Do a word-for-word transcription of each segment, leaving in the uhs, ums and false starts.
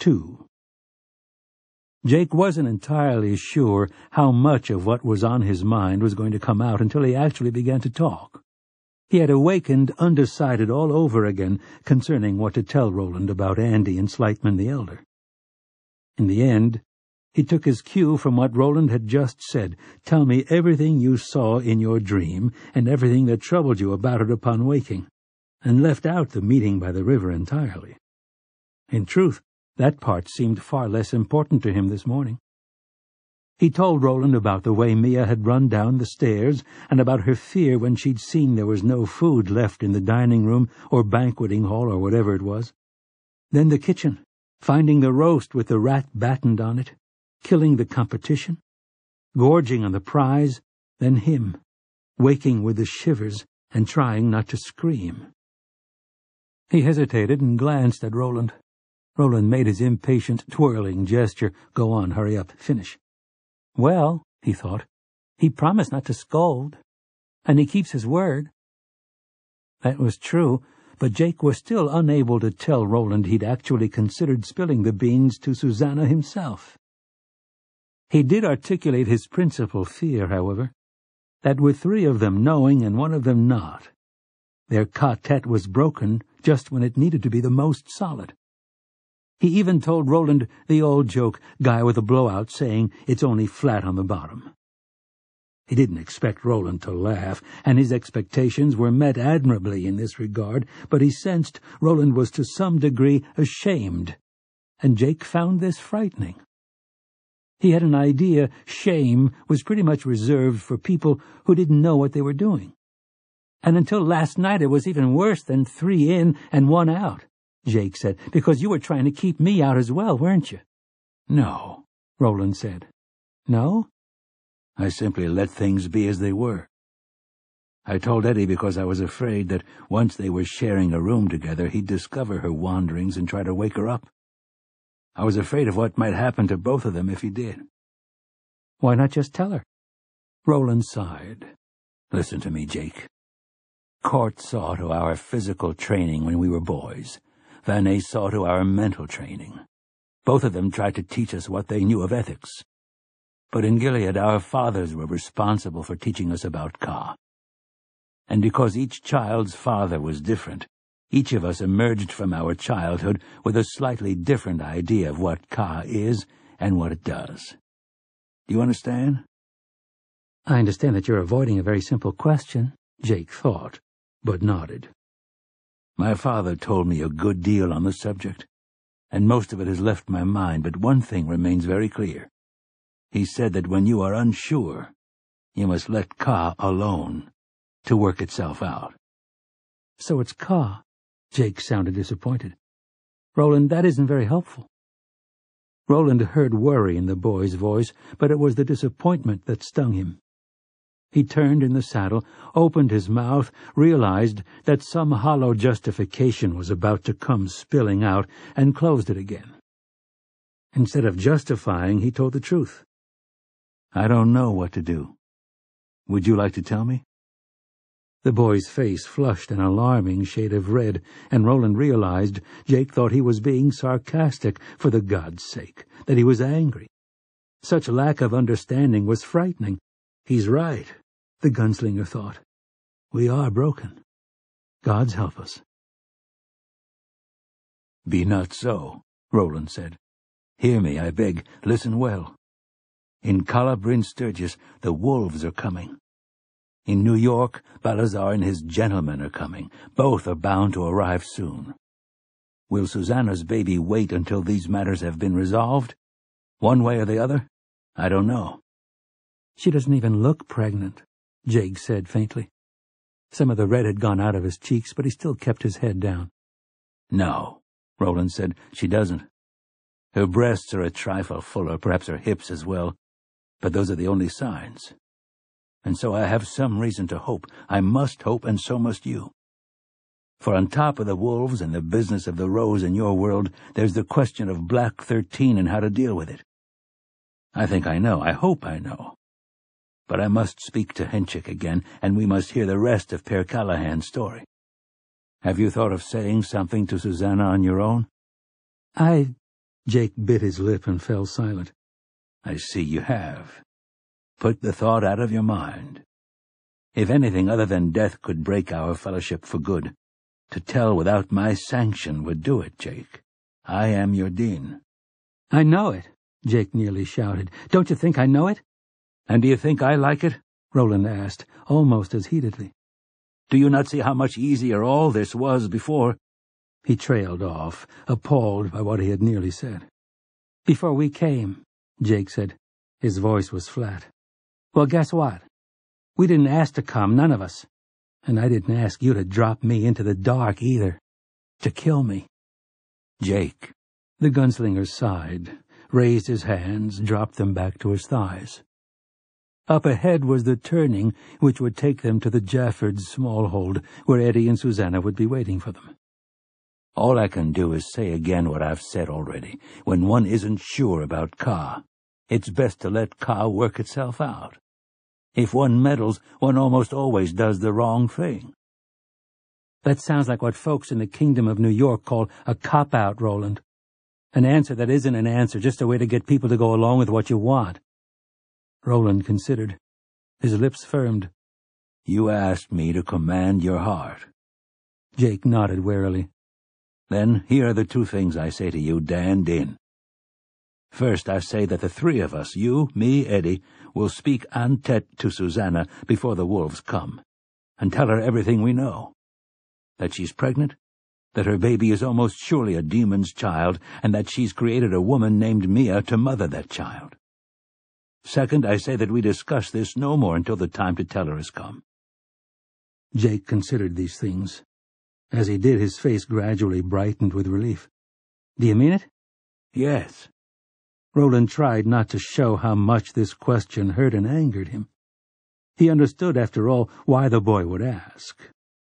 two. Jake wasn't entirely sure how much of what was on his mind was going to come out until he actually began to talk. He had awakened undecided all over again concerning what to tell Roland about Andy and Slightman the Elder. In the end, he took his cue from what Roland had just said. "Tell me everything you saw in your dream and everything that troubled you about it upon waking," and left out the meeting by the river entirely. In truth, that part seemed far less important to him this morning. He told Roland about the way Mia had run down the stairs and about her fear when she'd seen there was no food left in the dining room or banqueting hall or whatever it was. Then the kitchen, finding the roast with the rat battened on it, killing the competition, gorging on the prize, then him, waking with the shivers and trying not to scream. He hesitated and glanced at Roland. Roland made his impatient, twirling gesture. "Go on, hurry up, finish." "Well," he thought, "he promised not to scold, and he keeps his word." That was true, but Jake was still unable to tell Roland he'd actually considered spilling the beans to Susanna himself. He did articulate his principal fear, however, that with three of them knowing and one of them not, their quartet was broken just when it needed to be the most solid. He even told Roland the old joke, guy with a blowout saying it's only flat on the bottom. He didn't expect Roland to laugh, and his expectations were met admirably in this regard, but he sensed Roland was to some degree ashamed, and Jake found this frightening. He had an idea shame was pretty much reserved for people who didn't know what they were doing. "And until last night it was even worse than three in and one out," Jake said, "because you were trying to keep me out as well, weren't you?" "No," Roland said. "No?" "I simply let things be as they were. I told Eddie because I was afraid that once they were sharing a room together, he'd discover her wanderings and try to wake her up. I was afraid of what might happen to both of them if he did." "Why not just tell her?" Roland sighed. "Listen to me, Jake. Court saw to our physical training when we were boys. Vanet saw to our mental training. Both of them tried to teach us what they knew of ethics. But in Gilead, our fathers were responsible for teaching us about Ka. And because each child's father was different, each of us emerged from our childhood with a slightly different idea of what Ka is and what it does. Do you understand?" "I understand that you're avoiding a very simple question," Jake thought, but nodded. "My father told me a good deal on the subject, and most of it has left my mind, but one thing remains very clear. He said that when you are unsure, you must let Ka alone to work itself out." "So it's Ka?" Jake sounded disappointed. "Roland, that isn't very helpful." Roland heard worry in the boy's voice, but it was the disappointment that stung him. He turned in the saddle, opened his mouth, realized that some hollow justification was about to come spilling out, and closed it again. Instead of justifying, he told the truth. "I don't know what to do. Would you like to tell me?" The boy's face flushed an alarming shade of red, and Roland realized Jake thought he was being sarcastic, for the God's sake, that he was angry. Such lack of understanding was frightening. He's right, the gunslinger thought. We are broken. God's help us. "Be not so," Roland said. "Hear me, I beg. Listen well. In Calla Bryn Sturgis, the wolves are coming. In New York, Balazar and his gentlemen are coming. Both are bound to arrive soon. Will Susanna's baby wait until these matters have been resolved? One way or the other? I don't know." "She doesn't even look pregnant," Jake said faintly. Some of the red had gone out of his cheeks, but he still kept his head down. "No," Roland said, "she doesn't. Her breasts are a trifle fuller, perhaps her hips as well, but those are the only signs. And so I have some reason to hope. I must hope, and so must you. For on top of the wolves and the business of the rose in your world, there's the question of Black Thirteen and how to deal with it. I think I know, I hope I know. But I must speak to Henchik again, and we must hear the rest of Per Callahan's story. Have you thought of saying something to Susanna on your own?" I... Jake bit his lip and fell silent. I see you have. Put the thought out of your mind. If anything other than death could break our fellowship for good, to tell without my sanction would do it, Jake. I am your dean. I know it, Jake nearly shouted. Don't you think I know it? And do you think I like it? Roland asked, almost as heatedly. Do you not see how much easier all this was before? He trailed off, appalled by what he had nearly said. Before we came, Jake said. His voice was flat. Well, guess what? We didn't ask to come, none of us. And I didn't ask you to drop me into the dark either. To kill me. Jake. The gunslinger sighed, raised his hands, dropped them back to his thighs. Up ahead was the turning which would take them to the Jaffords' small hold, where Eddie and Susanna would be waiting for them. All I can do is say again what I've said already. When one isn't sure about Ka, it's best to let Ka work itself out. If one meddles, one almost always does the wrong thing. That sounds like what folks in the Kingdom of New York call a cop-out, Roland. An answer that isn't an answer, just a way to get people to go along with what you want. Roland considered. His lips firmed. You asked me to command your heart. Jake nodded warily. Then here are the two things I say to you, Dan Din. First, I say that the three of us, you, me, Eddie, will speak en tête to Susanna before the wolves come, and tell her everything we know. That she's pregnant, that her baby is almost surely a demon's child, and that she's created a woman named Mia to mother that child. Second, I say that we discuss this no more until the time to tell her has come. Jake considered these things. As he did, his face gradually brightened with relief. Do you mean it? Yes. Roland tried not to show how much this question hurt and angered him. He understood, after all, why the boy would ask.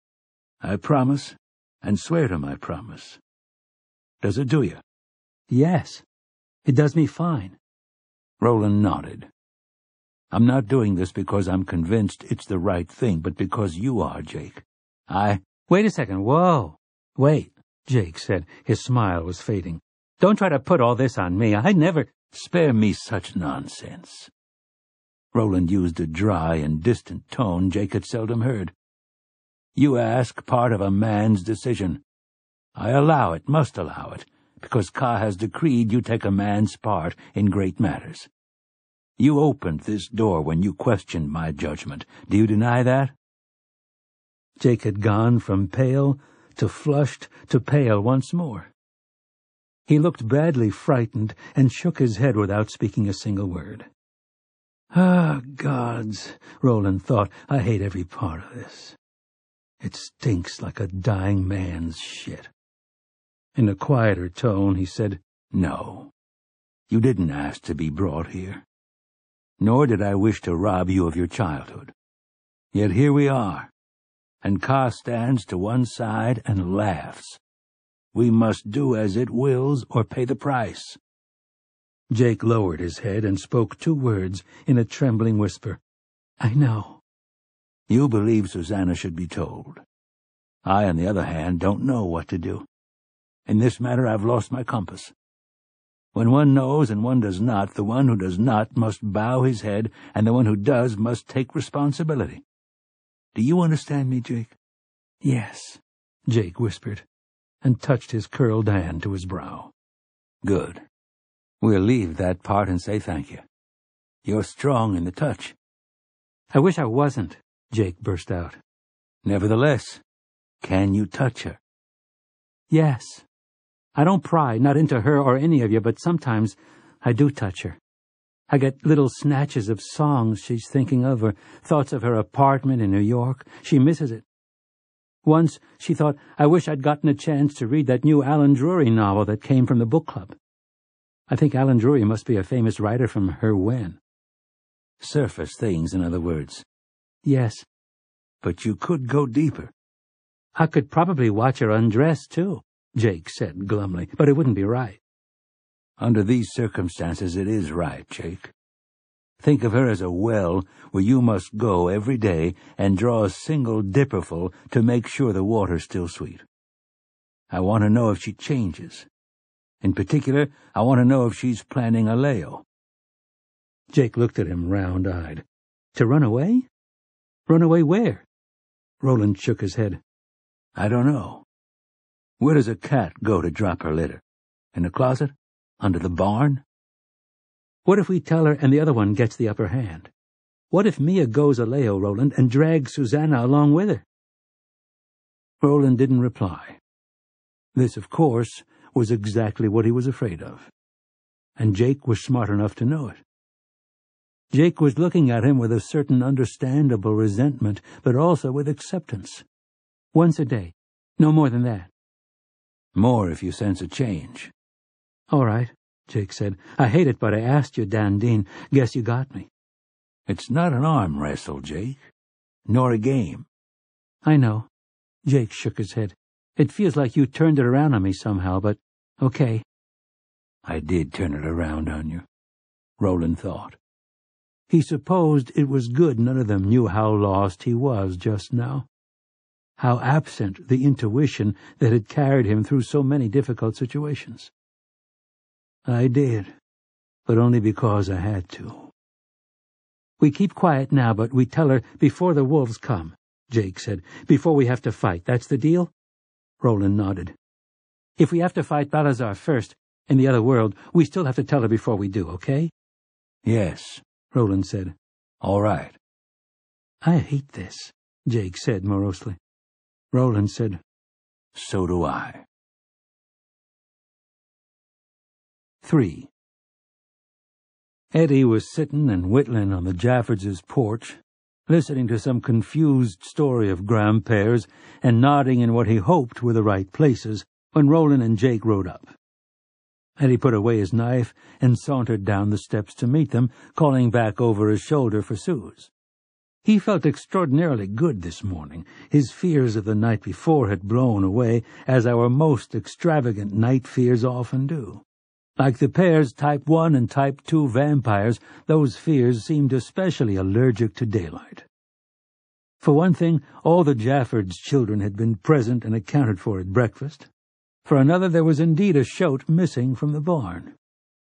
I promise, and swear to my promise. Does it do you? Yes. It does me fine. Roland nodded. I'm not doing this because I'm convinced it's the right thing, but because you are, Jake. I... Wait a second. Whoa. Wait, Jake said. His smile was fading. Don't try to put all this on me. I never... Spare me such nonsense. Roland used a dry and distant tone Jake had seldom heard. You ask part of a man's decision. I allow it, must allow it, because Ka has decreed you take a man's part in great matters. You opened this door when you questioned my judgment. Do you deny that? Jake had gone from pale to flushed to pale once more. He looked badly frightened and shook his head without speaking a single word. Ah, gods, Roland thought, I hate every part of this. It stinks like a dying man's shit. In a quieter tone, he said, No, you didn't ask to be brought here. Nor did I wish to rob you of your childhood. Yet here we are, and Ka stands to one side and laughs. We must do as it wills or pay the price. Jake lowered his head and spoke two words in a trembling whisper. I know. You believe Susanna should be told. I, on the other hand, don't know what to do. In this matter I've lost my compass. When one knows and one does not, the one who does not must bow his head, and the one who does must take responsibility. Do you understand me, Jake? Yes, Jake whispered, and touched his curled hand to his brow. Good. We'll leave that part and say thank you. You're strong in the touch. I wish I wasn't, Jake burst out. Nevertheless, can you touch her? Yes. I don't pry, not into her or any of you, but sometimes I do touch her. I get little snatches of songs she's thinking of, or thoughts of her apartment in New York. She misses it. Once she thought, I wish I'd gotten a chance to read that new Alan Drury novel that came from the book club. I think Alan Drury must be a famous writer from her when. Surface things, in other words. Yes. But you could go deeper. I could probably watch her undress, too, Jake said glumly, but it wouldn't be right. Under these circumstances, it is right, Jake. Think of her as a well where you must go every day and draw a single dipperful to make sure the water's still sweet. I want to know if she changes, In particular, I want to know if she's planning a layo." Jake looked at him round-eyed. "To run away? Run away where?" Roland shook his head. "I don't know. Where does a cat go to drop her litter? In the closet? Under the barn?" "What if we tell her and the other one gets the upper hand? What if Mia goes a layo, Roland, and drags Susanna along with her?" Roland didn't reply. This, of course, was exactly what he was afraid of. And Jake was smart enough to know it. Jake was looking at him with a certain understandable resentment, but also with acceptance. "Once a day. No more than that." "More if you sense a change." "All right," Jake said. "I hate it, but I asked you, Dandine. Guess you got me." "It's not an arm wrestle, Jake. Nor a game." "I know." Jake shook his head. "It feels like you turned it around on me somehow, but okay." "I did turn it around on you," Roland thought. He supposed it was good none of them knew how lost he was just now, how absent the intuition that had carried him through so many difficult situations. "I did, but only because I had to." "We keep quiet now, but we tell her before the wolves come," Jake said. "Before we have to fight. That's the deal?" Roland nodded. "If we have to fight Balazar first, in the other world, we still have to tell her before we do, okay?" "Yes," Roland said. "All right." "I hate this," Jake said morosely. Roland said, "So do I." Three. Eddie was sitting and whittling on the Jaffords' porch, listening to some confused story of grandpares and nodding in what he hoped were the right places, when Roland and Jake rode up. Eddie put away his knife and sauntered down the steps to meet them, calling back over his shoulder for Suze. He felt extraordinarily good this morning. His fears of the night before had blown away, as our most extravagant night fears often do. Like the pairs Type one and Type two vampires, those fears seemed especially allergic to daylight. For one thing, all the Jaffords' children had been present and accounted for at breakfast. For another, there was indeed a shoat missing from the barn.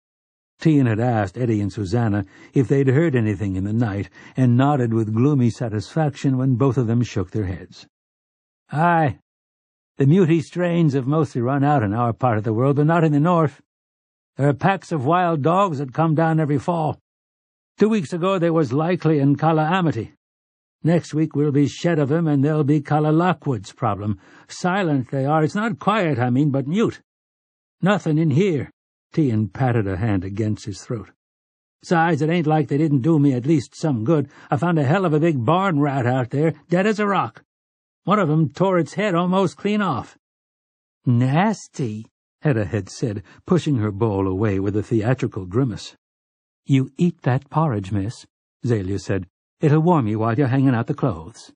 Tian had asked Eddie and Susanna if they'd heard anything in the night, and nodded with gloomy satisfaction when both of them shook their heads. "Aye, the muty strains have mostly run out in our part of the world, but not in the north. There are packs of wild dogs that come down every fall. Two weeks ago they was Likely and Calla Amity. Next week we'll be shed of 'em, and they'll be Calla Lockwood's problem. Silent they are. It's not quiet, I mean, but mute. Nothing in here." Tian patted a hand against his throat. "Besides, it ain't like they didn't do me at least some good. I found a hell of a big barn rat out there, dead as a rock. One of 'em tore its head almost clean off." "Nasty," Hedda had said, pushing her bowl away with a theatrical grimace. "You eat that porridge, miss," Zalia said. "It'll warm you while you're hanging out the clothes."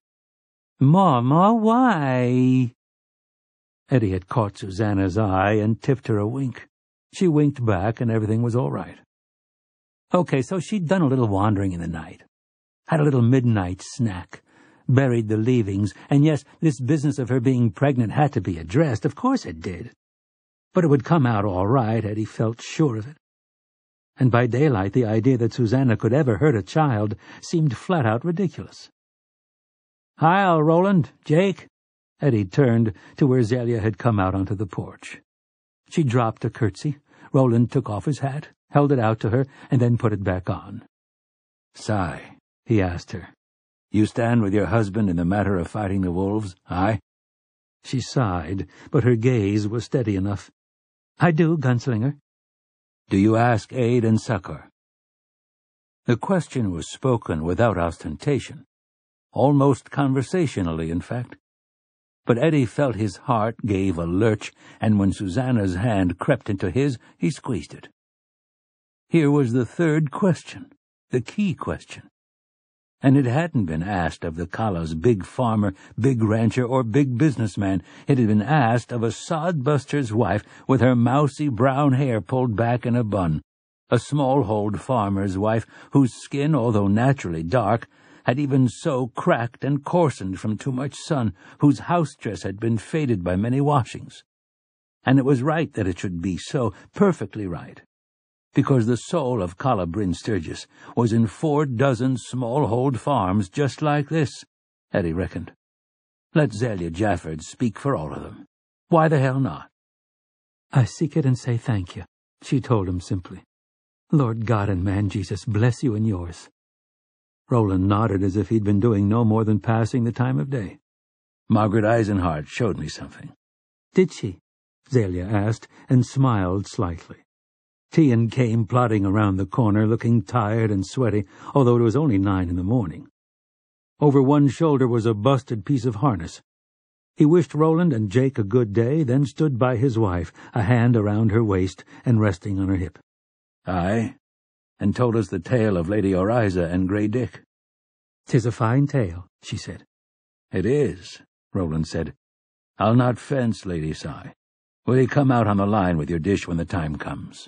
"Mama, why?" Eddie had caught Susanna's eye and tipped her a wink. She winked back, and everything was all right. Okay, so she'd done a little wandering in the night. Had a little midnight snack. Buried the leavings, and yes, this business of her being pregnant had to be addressed. Of course it did. But it would come out all right, Eddie felt sure of it. And by daylight the idea that Susanna could ever hurt a child seemed flat-out ridiculous. "Hi, Roland, Jake." Eddie turned to where Zelia had come out onto the porch. She dropped a curtsy. Roland took off his hat, held it out to her, and then put it back on. "Sigh," he asked her. "You stand with your husband in the matter of fighting the wolves, aye?" She sighed, but her gaze was steady enough. "I do, Gunslinger." "Do you ask aid and succor?" The question was spoken without ostentation, almost conversationally, in fact. But Eddie felt his heart gave a lurch, and when Susanna's hand crept into his, he squeezed it. Here was the third question, the key question. And it hadn't been asked of the Calla's big farmer, big rancher, or big businessman. It had been asked of a sodbuster's wife with her mousy brown hair pulled back in a bun, a small-hold farmer's wife whose skin, although naturally dark, had even so cracked and coarsened from too much sun, whose house dress had been faded by many washings. And it was right that it should be so, perfectly right, because the soul of Calla Bryn Sturgis was in four dozen small-hold farms just like this, Eddie reckoned. Let Zelia Jafford speak for all of them. Why the hell not? "I seek it and say thank you," she told him simply. "Lord God and man Jesus bless you and yours." Roland nodded as if he'd been doing no more than passing the time of day. Margaret Eisenhart showed me something. "Did she?" Zelia asked, and smiled slightly. Tian came plodding around the corner, looking tired and sweaty, although it was only nine in the morning. Over one shoulder was a busted piece of harness. He wished Roland and Jake a good day, then stood by his wife, a hand around her waist and resting on her hip. "Aye, and told us the tale of Lady Oriza and Grey Dick." "'Tis a fine tale," she said. "It is," Roland said. "I'll not fence, Lady Si. Will you come out on the line with your dish when the time comes?"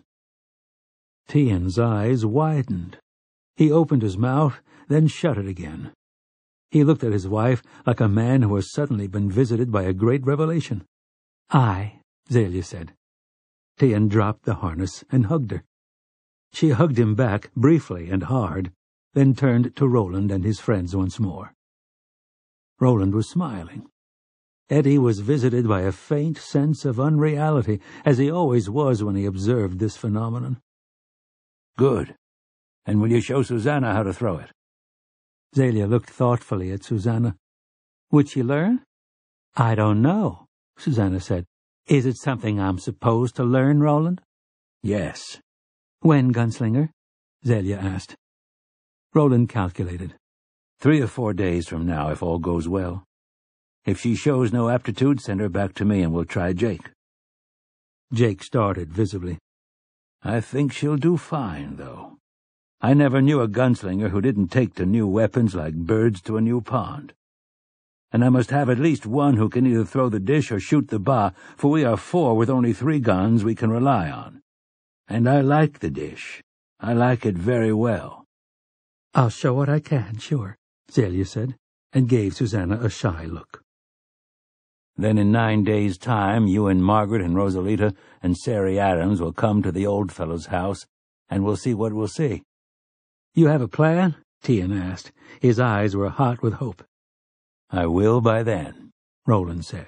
Tian's eyes widened. He opened his mouth, then shut it again. He looked at his wife like a man who has suddenly been visited by a great revelation. "Aye," Zelia said. Tian dropped the harness and hugged her. She hugged him back, briefly and hard, then turned to Roland and his friends once more. Roland was smiling. Eddie was visited by a faint sense of unreality, as he always was when he observed this phenomenon. "Good. And will you show Susanna how to throw it?" Zelia looked thoughtfully at Susanna. "Would she learn?" "I don't know," Susanna said. "Is it something I'm supposed to learn, Roland?" "Yes." "When, Gunslinger?" Zelia asked. Roland calculated. Three or four days from now, if all goes well. If she shows no aptitude, send her back to me and we'll try Jake. Jake started visibly. "I think she'll do fine, though. I never knew a gunslinger who didn't take to new weapons like birds to a new pond. And I must have at least one who can either throw the dish or shoot the bar, for we are four with only three guns we can rely on. And I like the dish. I like it very well." "I'll show what I can, sure," Zelia said, and gave Susanna a shy look. "Then in nine days' time, you and Margaret and Rosalita and Sari Adams will come to the old fellow's house, and we'll see what we'll see." "You have a plan?" Tian asked. His eyes were hot with hope. "I will by then," Roland said.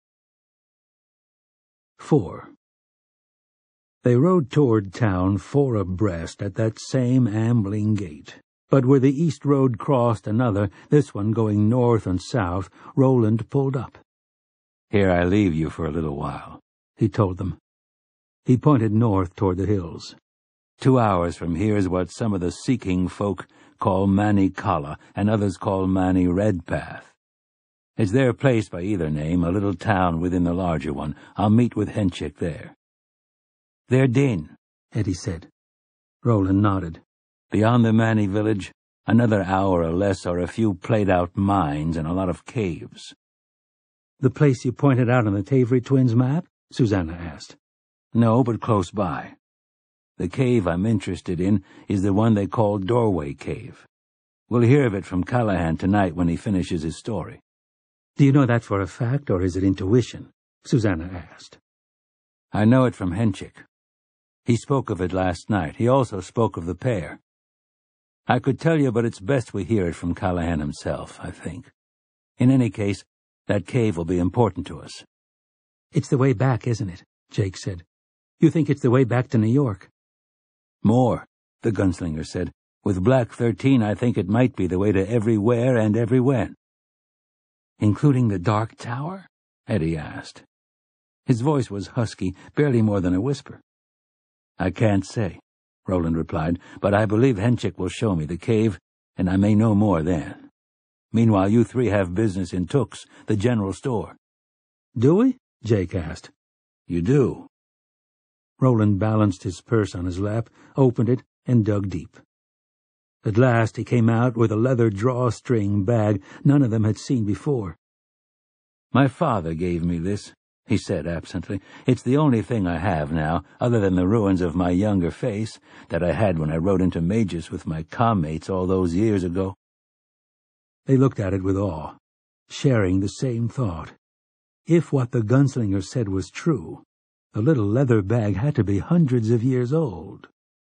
Four. They rode toward town four abreast at that same ambling gait. But where the east road crossed another, this one going north and south, Roland pulled up. "Here I leave you for a little while," he told them. He pointed north toward the hills. "Two hours from here is what some of the seeking folk call Manny Calla, and others call Manny Redpath. It's their place by either name, a little town within the larger one. I'll meet with Henchik there." "They're Din," Eddie said. Roland nodded. "Beyond the Manny village, another hour or less are a few played-out mines and a lot of caves." "The place you pointed out on the Tavery twins' map?" Susanna asked. "No, but close by. The cave I'm interested in is the one they call Doorway Cave. We'll hear of it from Callahan tonight when he finishes his story." "Do you know that for a fact, or is it intuition?" Susanna asked. "I know it from Henchik. He spoke of it last night. He also spoke of the pair. I could tell you, but it's best we hear it from Callahan himself, I think. In any case, that cave will be important to us." "It's the way back, isn't it?" Jake said. "You think it's the way back to New York?" "More," the gunslinger said. "With Black Thirteen, I think it might be the way to everywhere and everywhen." "Including the Dark Tower?" Eddie asked. His voice was husky, barely more than a whisper. "I can't say," Roland replied, "but I believe Henchik will show me the cave, and I may know more then. Meanwhile, you three have business in Took's, the general store." "Do we?" Jake asked. "You do." Roland balanced his purse on his lap, opened it, and dug deep. At last he came out with a leather drawstring bag none of them had seen before. "My father gave me this," he said absently. "It's the only thing I have now, other than the ruins of my younger face that I had when I rode into Magus with my commates all those years ago." They looked at it with awe, sharing the same thought. If what the gunslinger said was true, The little leather bag had to be hundreds of years old.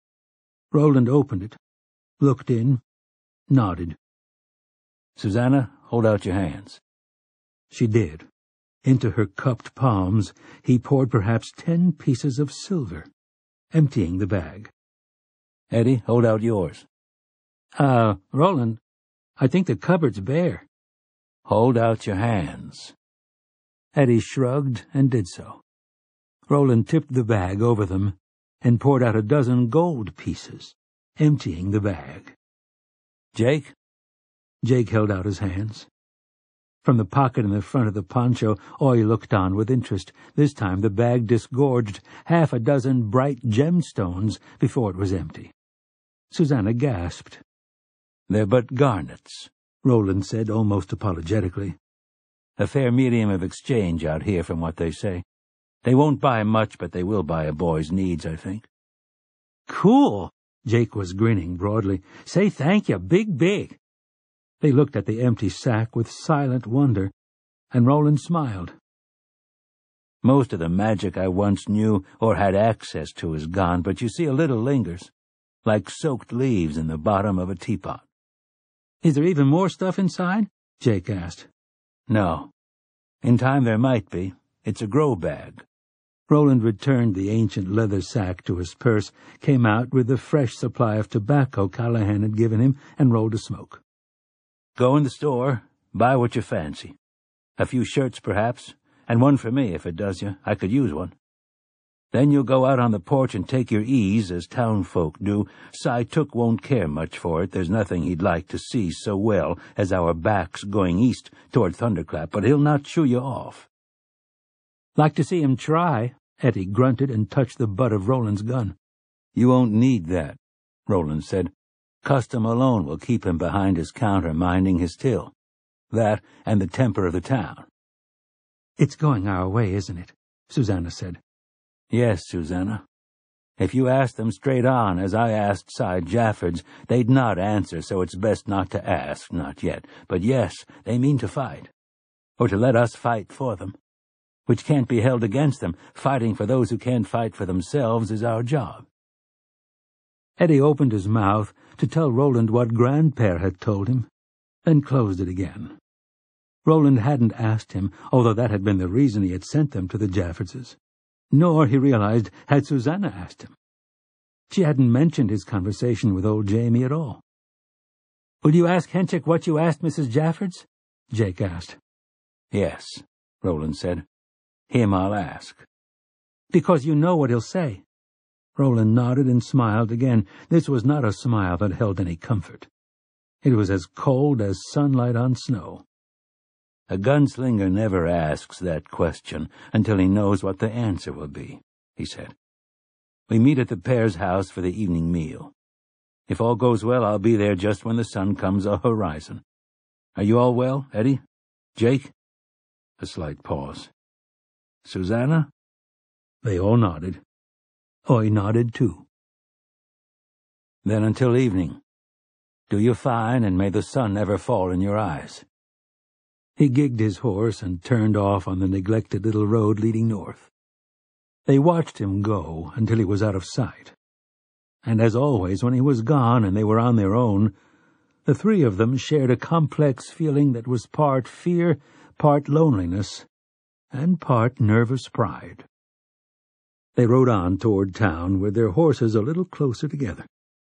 Roland opened it, looked in, nodded. "Susanna, hold out your hands." She did. Into her cupped palms he poured perhaps ten pieces of silver, emptying the bag. "Eddie, hold out yours." Uh, Roland, I think the cupboard's bare." "Hold out your hands." Eddie shrugged and did so. Roland tipped the bag over them and poured out a dozen gold pieces, emptying the bag. "Jake?" Jake held out his hands. From the pocket in the front of the poncho, Oy looked on with interest. This time the bag disgorged half a dozen bright gemstones before it was empty. Susanna gasped. "They're but garnets," Roland said almost apologetically. "A fair medium of exchange out here from what they say. They won't buy much, but they will buy a boy's needs, I think." "Cool!" Jake was grinning broadly. "Say thank you, big, big." They looked at the empty sack with silent wonder, and Roland smiled. "Most of the magic I once knew or had access to is gone, but you see a little lingers, like soaked leaves in the bottom of a teapot." "Is there even more stuff inside?" Jake asked. "No. In time there might be. It's a grow bag." Roland returned the ancient leather sack to his purse, came out with the fresh supply of tobacco Callahan had given him, and rolled a smoke. "Go in the store, buy what you fancy. A few shirts, perhaps, and one for me, if it does you. I could use one. Then you'll go out on the porch and take your ease, as town folk do. Cy Took won't care much for it. There's nothing he'd like to see so well as our backs going east toward Thunderclap, but he'll not shoo you off." "Like to see him try," Eddie grunted and touched the butt of Roland's gun. "You won't need that," Roland said. "Custom alone will keep him behind his counter minding his till. That and the temper of the town." "It's going our way, isn't it?" Susanna said. "Yes, Susanna. If you asked them straight on, as I asked Cy Jaffords, they'd not answer, so it's best not to ask, not yet. But yes, they mean to fight, or to let us fight for them, which can't be held against them. Fighting for those who can't fight for themselves is our job." Eddie opened his mouth to tell Roland what Grandpère had told him, then closed it again. Roland hadn't asked him, although that had been the reason he had sent them to the Jaffordses. Nor, he realized, had Susanna asked him. She hadn't mentioned his conversation with old Jamie at all. "Will you ask Henchik what you asked Missus Jaffords?" Jake asked. "Yes," Roland said. "Him I'll ask." "Because you know what he'll say." Roland nodded and smiled again. This was not a smile that held any comfort. It was as cold as sunlight on snow. "A gunslinger never asks that question until he knows what the answer will be," he said. "We meet at the pair's house for the evening meal. If all goes well, I'll be there just when the sun comes a-horizon. Are you all well, Eddie? Jake?" A slight pause. "Susanna?" They all nodded. Oy nodded too. "Then until evening. Do you fine, and may the sun never fall in your eyes." He gigged his horse and turned off on the neglected little road leading north. They watched him go until he was out of sight. And as always, when he was gone and they were on their own, the three of them shared a complex feeling that was part fear, part loneliness, and part nervous pride. They rode on toward town with their horses a little closer together.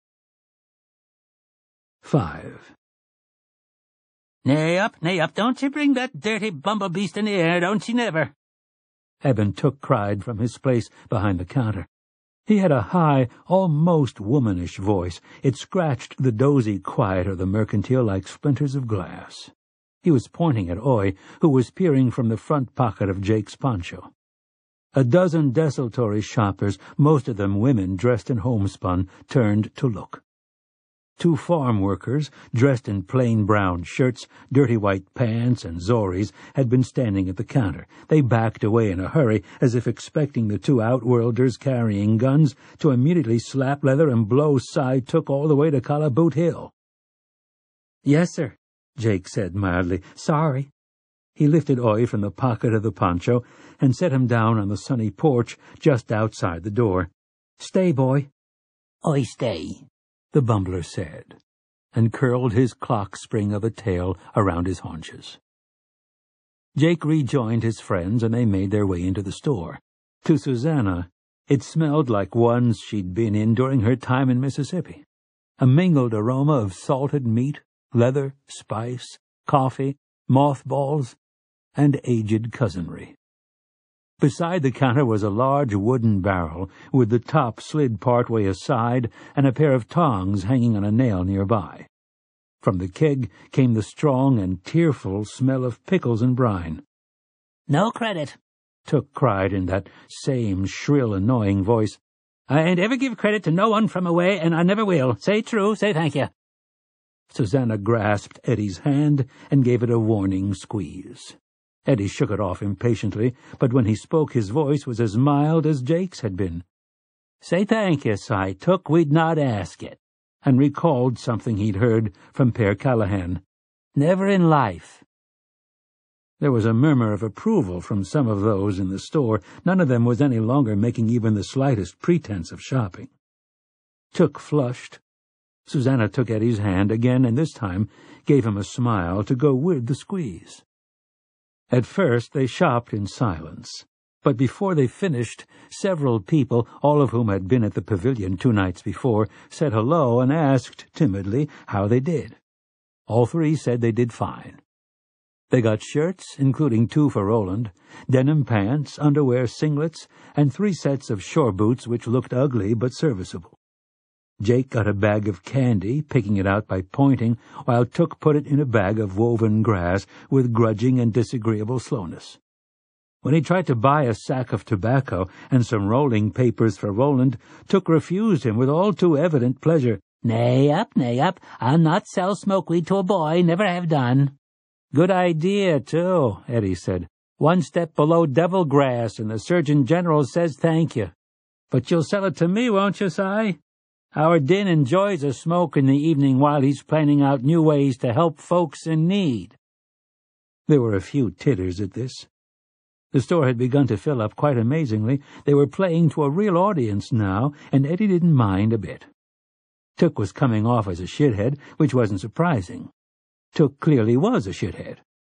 Five. "Nay up, nay up, don't you bring that dirty bumblebeast in the air, don't you never!" Eben Took cried from his place behind the counter. He had a high, almost womanish voice. It scratched the dozy quiet of the mercantile like splinters of glass. He was pointing at Oy, who was peering from the front pocket of Jake's poncho. A dozen desultory shoppers, most of them women dressed in homespun, turned to look. Two farm workers, dressed in plain brown shirts, dirty white pants, and zoris, had been standing at the counter. They backed away in a hurry, as if expecting the two outworlders carrying guns to immediately slap leather and blow Cy Took all the way to Calaboot Hill. "Yes, sir," Jake said mildly. "Sorry." He lifted Oy from the pocket of the poncho and set him down on the sunny porch just outside the door. "Stay, boy." "I stay," the bumbler said, and curled his clock spring of a tail around his haunches. Jake rejoined his friends, and they made their way into the store. To Susanna, it smelled like ones she'd been in during her time in Mississippi. A mingled aroma of salted meat, leather, spice, coffee, mothballs, and aged cousinry. Beside the counter was a large wooden barrel, with the top slid partway aside and a pair of tongs hanging on a nail nearby. From the keg came the strong and tearful smell of pickles and brine. "No credit," Took cried in that same shrill, annoying voice. "I ain't ever give credit to no one from away, and I never will. Say true, say thank you." Susanna grasped Eddie's hand and gave it a warning squeeze. Eddie shook it off impatiently, but when he spoke his voice was as mild as Jake's had been. "Say thank you, Si Took, we'd not ask it," and recalled something he'd heard from Pere Callahan. "Never in life." There was a murmur of approval from some of those in the store. None of them was any longer making even the slightest pretense of shopping. Took flushed. Susanna took Eddie's hand again, and this time gave him a smile to go with the squeeze. At first they shopped in silence, but before they finished, several people, all of whom had been at the pavilion two nights before, said hello and asked timidly how they did. All three said they did fine. They got shirts, including two for Roland, denim pants, underwear, singlets, and three sets of shore boots which looked ugly but serviceable. Jake got a bag of candy, picking it out by pointing, while Took put it in a bag of woven grass with grudging and disagreeable slowness. When he tried to buy a sack of tobacco and some rolling papers for Roland, Took refused him with all too evident pleasure. "Nay up, nay up, I'll not sell smoke weed to a boy, never have done." "Good idea, too," Eddie said. "One step below devil grass, and the Surgeon General says thank you. But you'll sell it to me, won't you, Si? Our Din enjoys a smoke in the evening while he's planning out new ways to help folks in need." There were a few titters at this. The store had begun to fill up quite amazingly. They were playing to a real audience now, and Eddie didn't mind a bit. Took was coming off as a shithead, which wasn't surprising. Took clearly was a shithead.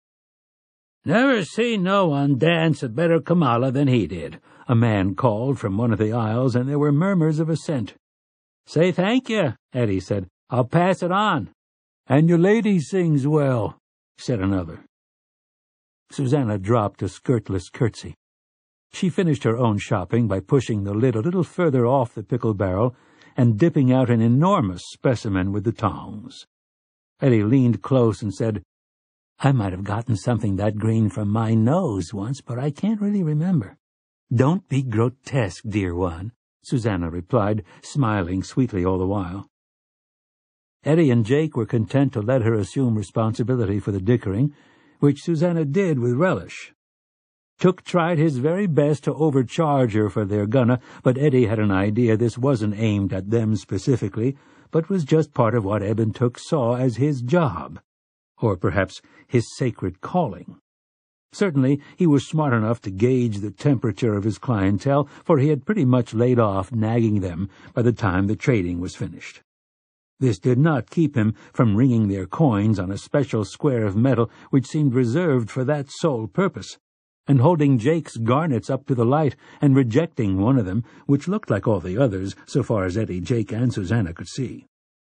"Never seen no one dance a better Kamala than he did," a man called from one of the aisles, and there were murmurs of assent. "Say thank you," Eddie said. "I'll pass it on." "And your lady sings well," said another. Susanna dropped a skirtless curtsy. She finished her own shopping by pushing the lid a little further off the pickle barrel and dipping out an enormous specimen with the tongs. Eddie leaned close and said, "I might have gotten something that green from my nose once, but I can't really remember." "Don't be grotesque, dear one," Susanna replied, smiling sweetly all the while. Eddie and Jake were content to let her assume responsibility for the dickering, which Susanna did with relish. Took tried his very best to overcharge her for their gunna, but Eddie had an idea this wasn't aimed at them specifically, but was just part of what Eben Took saw as his job, or perhaps his sacred calling. Certainly he was smart enough to gauge the temperature of his clientele, for he had pretty much laid off nagging them by the time the trading was finished. This did not keep him from ringing their coins on a special square of metal which seemed reserved for that sole purpose, and holding Jake's garnets up to the light and rejecting one of them, which looked like all the others so far as Eddie, Jake, and Susanna could see.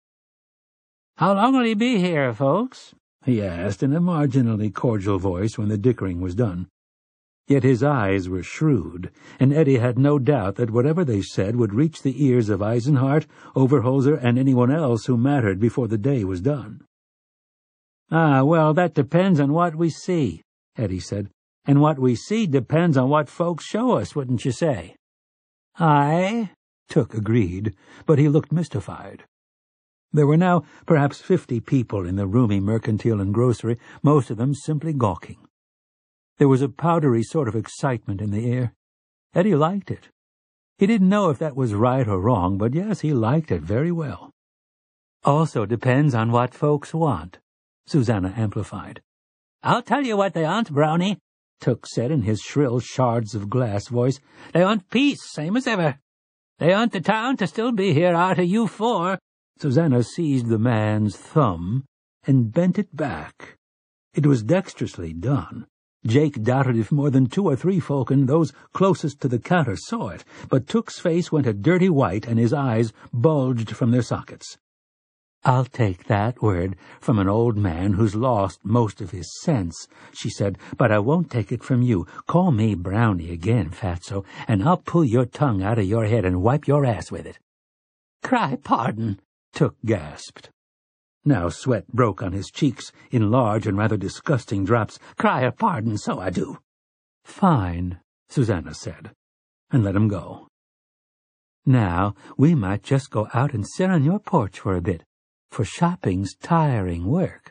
"How long will he be here, folks?" he asked in a marginally cordial voice when the dickering was done. Yet his eyes were shrewd, and Eddie had no doubt that whatever they said would reach the ears of Eisenhart, Overholser, and anyone else who mattered before the day was done. "Ah, well, that depends on what we see," Eddie said. "And what we see depends on what folks show us, wouldn't you say?" "Aye," Took agreed, but he looked mystified. There were now perhaps fifty people in the roomy mercantile and grocery, most of them simply gawking. There was a powdery sort of excitement in the air. Eddie liked it. He didn't know if that was right or wrong, but yes, he liked it very well. "Also depends on what folks want," Susanna amplified. "I'll tell you what they aren't, Brownie," Tooks said in his shrill shards of glass voice. "They aren't peace, same as ever. They aren't the town to still be here arter you four." Susanna seized the man's thumb and bent it back. It was dexterously done. Jake doubted if more than two or three folk and those closest to the counter saw it, but Tooks' face went a dirty white and his eyes bulged from their sockets. "I'll take that word from an old man who's lost most of his sense," she said, "but I won't take it from you. Call me Brownie again, Fatso, and I'll pull your tongue out of your head and wipe your ass with it." "Cry pardon," Took gasped. Now sweat broke on his cheeks in large and rather disgusting drops. "Cry a pardon, so I do." "Fine," Susanna said, and let him go. "Now, we might just go out and sit on your porch for a bit, for shopping's tiring work."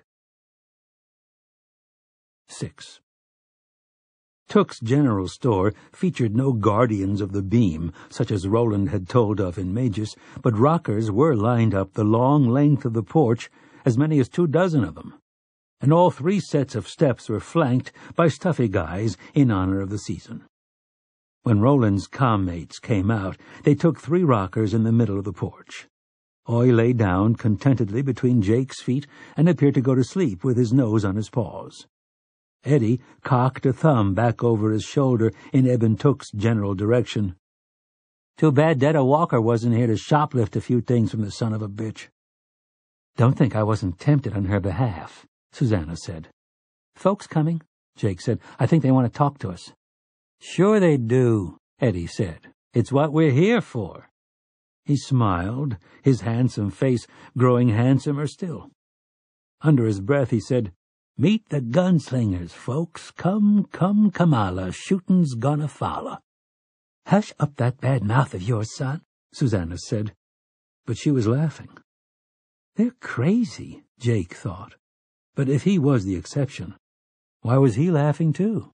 Six. Took's general store featured no guardians of the beam, such as Roland had told of in Magus, but rockers were lined up the long length of the porch, as many as two dozen of them, and all three sets of steps were flanked by stuffy guys in honor of the season. When Roland's commates came out, they took three rockers in the middle of the porch. Oy lay down contentedly between Jake's feet and appeared to go to sleep with his nose on his paws. Eddie cocked a thumb back over his shoulder in Eben Took's general direction. "Too bad Detta Walker wasn't here to shoplift a few things from the son of a bitch." "Don't think I wasn't tempted on her behalf," Susanna said. "Folks coming," Jake said. "I think they want to talk to us." "Sure they do," Eddie said. "It's what we're here for." He smiled, his handsome face growing handsomer still. Under his breath he said, "Meet the gunslingers, folks. Come, come, Kamala, shootin's gonna follow." "Hush up that bad mouth of yours, son," Susanna said, but she was laughing. They're crazy, Jake thought, but if he was the exception, why was he laughing too?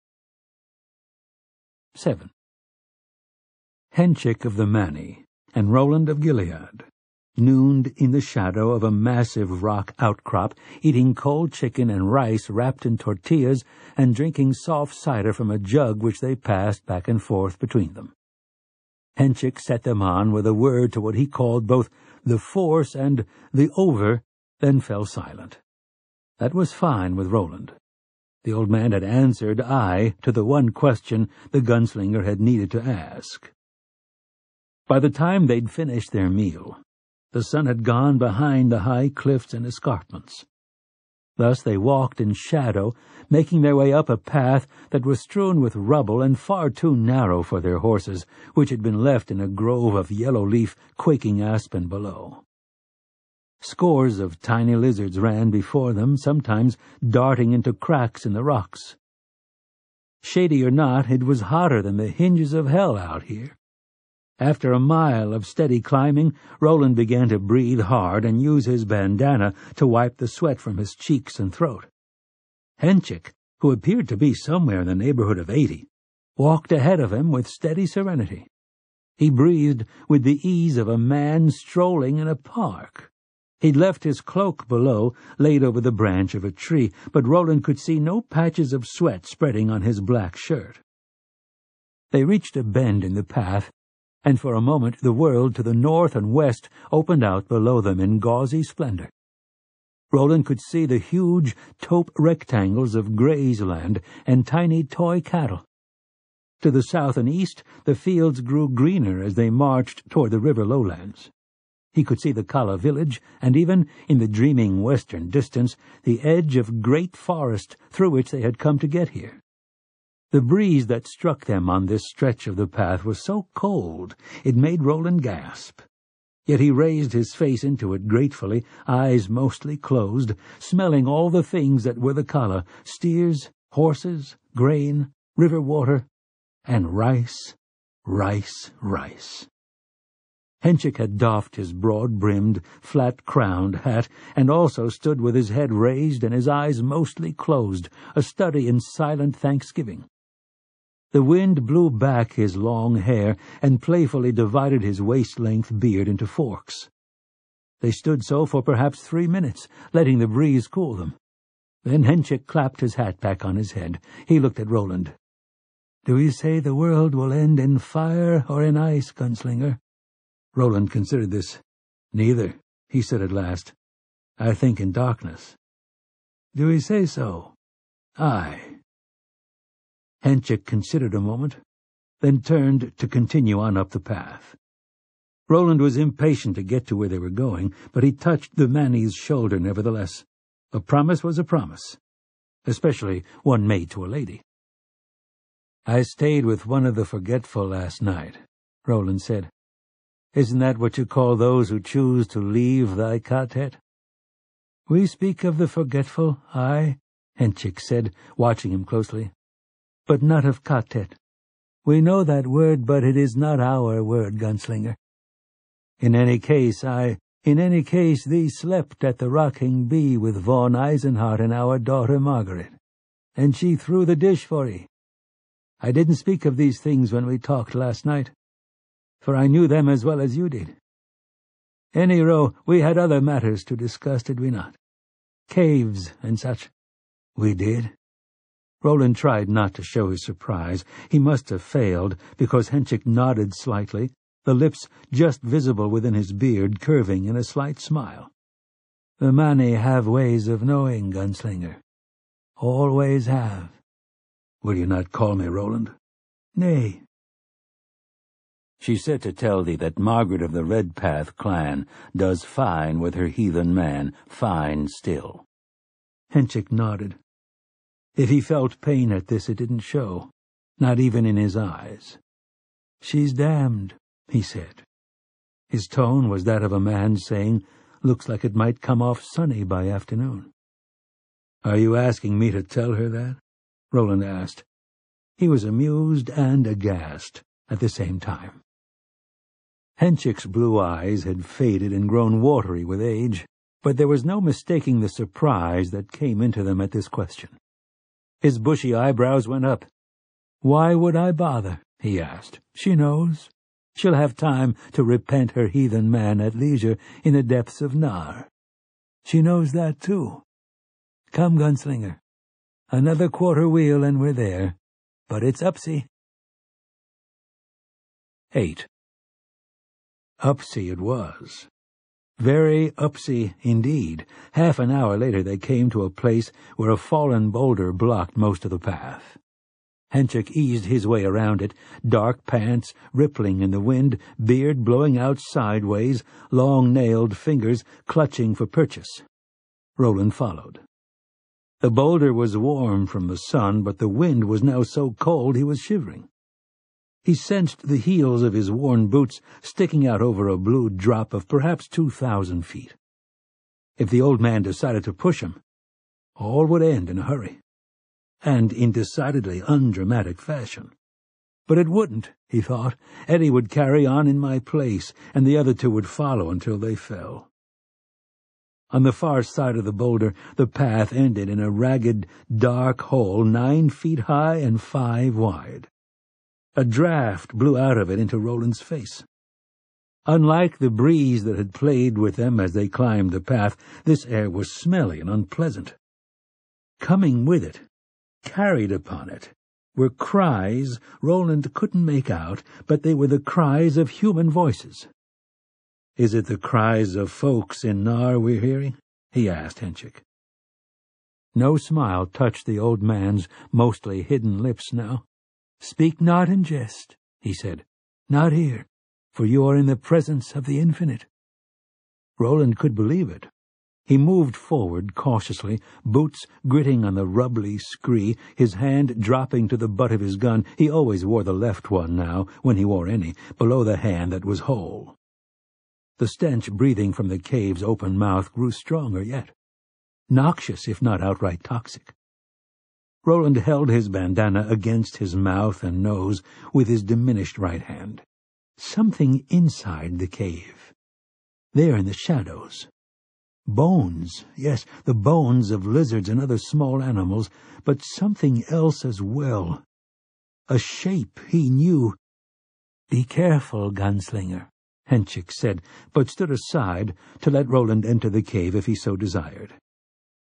Seven. Henchik of the Mani and Roland of Gilead nooned in the shadow of a massive rock outcrop, eating cold chicken and rice wrapped in tortillas and drinking soft cider from a jug which they passed back and forth between them. Henchik set them on with a word to what he called both the force and the over, then fell silent. That was fine with Roland. The old man had answered aye to the one question the gunslinger had needed to ask. By the time they'd finished their meal, the sun had gone behind the high cliffs and escarpments. Thus they walked in shadow, making their way up a path that was strewn with rubble and far too narrow for their horses, which had been left in a grove of yellow-leaf, quaking aspen below. Scores of tiny lizards ran before them, sometimes darting into cracks in the rocks. Shady or not, it was hotter than the hinges of hell out here. After a mile of steady climbing, Roland began to breathe hard and use his bandana to wipe the sweat from his cheeks and throat. Henchik, who appeared to be somewhere in the neighborhood of eighty, walked ahead of him with steady serenity. He breathed with the ease of a man strolling in a park. He'd left his cloak below, laid over the branch of a tree, but Roland could see no patches of sweat spreading on his black shirt. They reached a bend in the path, and for a moment the world to the north and west opened out below them in gauzy splendor. Roland could see the huge taupe rectangles of graze land and tiny toy cattle. To the south and east the fields grew greener as they marched toward the river lowlands. He could see the Kala village, and even, in the dreaming western distance, the edge of great forest through which they had come to get here. The breeze that struck them on this stretch of the path was so cold it made Roland gasp. Yet he raised his face into it gratefully, eyes mostly closed, smelling all the things that were the Kala, steers, horses, grain, river water, and rice, rice, rice. Henchik had doffed his broad-brimmed, flat-crowned hat, and also stood with his head raised and his eyes mostly closed, a study in silent thanksgiving. The wind blew back his long hair and playfully divided his waist-length beard into forks. They stood so for perhaps three minutes, letting the breeze cool them. Then Henchik clapped his hat back on his head. He looked at Roland. "Do you say the world will end in fire or in ice, gunslinger?" Roland considered this. "Neither," he said at last. "I think in darkness." "Do you say so?" "Aye." Henchik considered a moment, then turned to continue on up the path. Roland was impatient to get to where they were going, but he touched the Manny's shoulder nevertheless. A promise was a promise, especially one made to a lady. "I stayed with one of the forgetful last night," Roland said. "Isn't that what you call those who choose to leave thy Katet?" "We speak of the forgetful, aye," Henchik said, watching him closely, "but not of Katet. We know that word, but it is not our word, gunslinger. In any case, I, in any case, thee slept at the Rocking Bee with Von Eisenhart and our daughter Margaret, and she threw the dish for ye. I didn't speak of these things when we talked last night, for I knew them as well as you did. Anyhow, we had other matters to discuss, did we not? Caves and such." "We did." Roland tried not to show his surprise. He must have failed, because Henchik nodded slightly, the lips just visible within his beard curving in a slight smile. "The Manny have ways of knowing, gunslinger. Always have." "Will you not call me Roland?" "Nay." "She said to tell thee that Margaret of the Redpath clan does fine with her heathen man, fine still." Henchik nodded. If he felt pain at this, it didn't show, not even in his eyes. "She's damned," he said. His tone was that of a man saying, "Looks like it might come off sunny by afternoon." "Are you asking me to tell her that?" Roland asked. He was amused and aghast at the same time. Henchik's blue eyes had faded and grown watery with age, but there was no mistaking the surprise that came into them at this question. His bushy eyebrows went up. "Why would I bother?" he asked. "She knows. She'll have time to repent her heathen man at leisure in the depths of Nar. She knows that, too. Come, gunslinger. Another quarter wheel and we're there. But it's upsy." Eight. Upsy it was. Very upsy indeed. Half an hour later they came to a place where a fallen boulder blocked most of the path. Henchik eased his way around it, dark pants rippling in the wind, beard blowing out sideways, long-nailed fingers clutching for purchase. Roland followed. The boulder was warm from the sun, but the wind was now so cold he was shivering. He sensed the heels of his worn boots sticking out over a blue drop of perhaps two thousand feet. If the old man decided to push him, all would end in a hurry, and in decidedly undramatic fashion. But it wouldn't, he thought. Eddie would carry on in my place, and the other two would follow until they fell. On the far side of the boulder, the path ended in a ragged, dark hole nine feet high and five wide. A draught blew out of it into Roland's face. Unlike the breeze that had played with them as they climbed the path, this air was smelly and unpleasant. Coming with it, carried upon it, were cries Roland couldn't make out, but they were the cries of human voices. "Is it the cries of folks in Nar we're hearing?" he asked Henchik. No smile touched the old man's mostly hidden lips now. "Speak not in jest," he said. "Not here, for you are in the presence of the infinite." Roland could believe it. He moved forward cautiously, boots gritting on the rubbly scree, his hand dropping to the butt of his gun. He always wore the left one now, when he wore any, below the hand that was whole. The stench breathing from the cave's open mouth grew stronger yet, noxious if not outright toxic. Roland held his bandana against his mouth and nose with his diminished right hand. Something inside the cave. There in the shadows. Bones, yes, the bones of lizards and other small animals, but something else as well. A shape he knew. "Be careful, gunslinger," Henchik said, but stood aside to let Roland enter the cave if he so desired.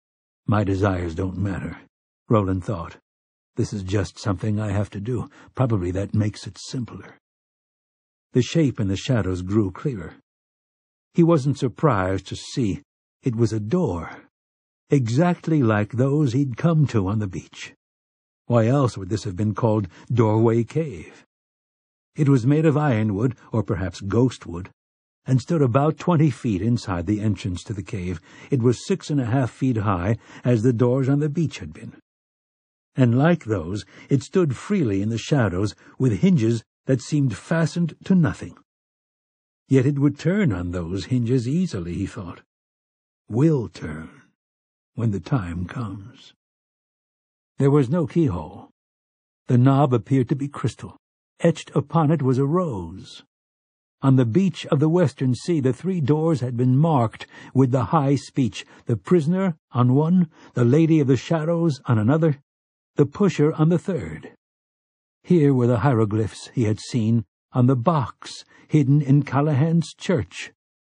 My desires don't matter, Roland thought. This is just something I have to do. Probably that makes it simpler. The shape in the shadows grew clearer. He wasn't surprised to see it was a door, exactly like those he'd come to on the beach. Why else would this have been called Doorway Cave? It was made of ironwood, or perhaps ghostwood, and stood about twenty feet inside the entrance to the cave. It was six and a half feet high, as the doors on the beach had been. And like those, it stood freely in the shadows, with hinges that seemed fastened to nothing. Yet it would turn on those hinges easily, he thought. Will turn, when the time comes. There was no keyhole. The knob appeared to be crystal. Etched upon it was a rose. On the beach of the western sea the three doors had been marked with the high speech, the prisoner on one, the lady of the shadows on another, the pusher on the third. Here were the hieroglyphs he had seen on the box hidden in Callahan's church.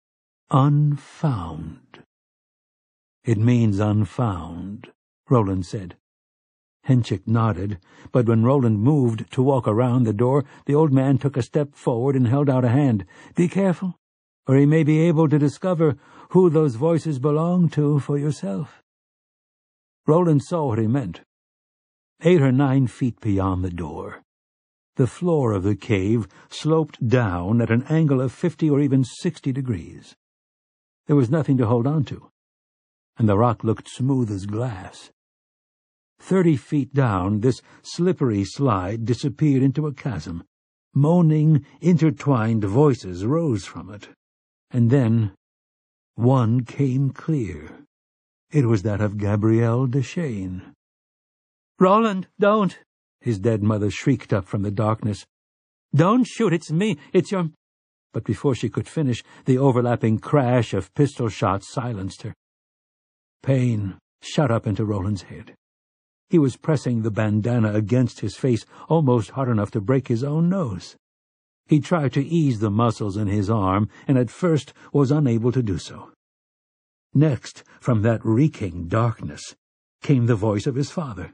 Unfound. It means unfound, Roland said. Henchik nodded, but when Roland moved to walk around the door, the old man took a step forward and held out a hand. Be careful, or he may be able to discover who those voices belong to for yourself. Roland saw what he meant. Eight or nine feet beyond the door, the floor of the cave sloped down at an angle of fifty or even sixty degrees. There was nothing to hold on to, and the rock looked smooth as glass. Thirty feet down, this slippery slide disappeared into a chasm. Moaning, intertwined voices rose from it. And then one came clear. It was that of Gabrielle Deschain. "Roland, don't!" his dead mother shrieked up from the darkness. "Don't shoot, it's me, it's your—" But before she could finish, the overlapping crash of pistol shots silenced her. Pain shot up into Roland's head. He was pressing the bandana against his face almost hard enough to break his own nose. He tried to ease the muscles in his arm, and at first was unable to do so. Next, from that reeking darkness, came the voice of his father.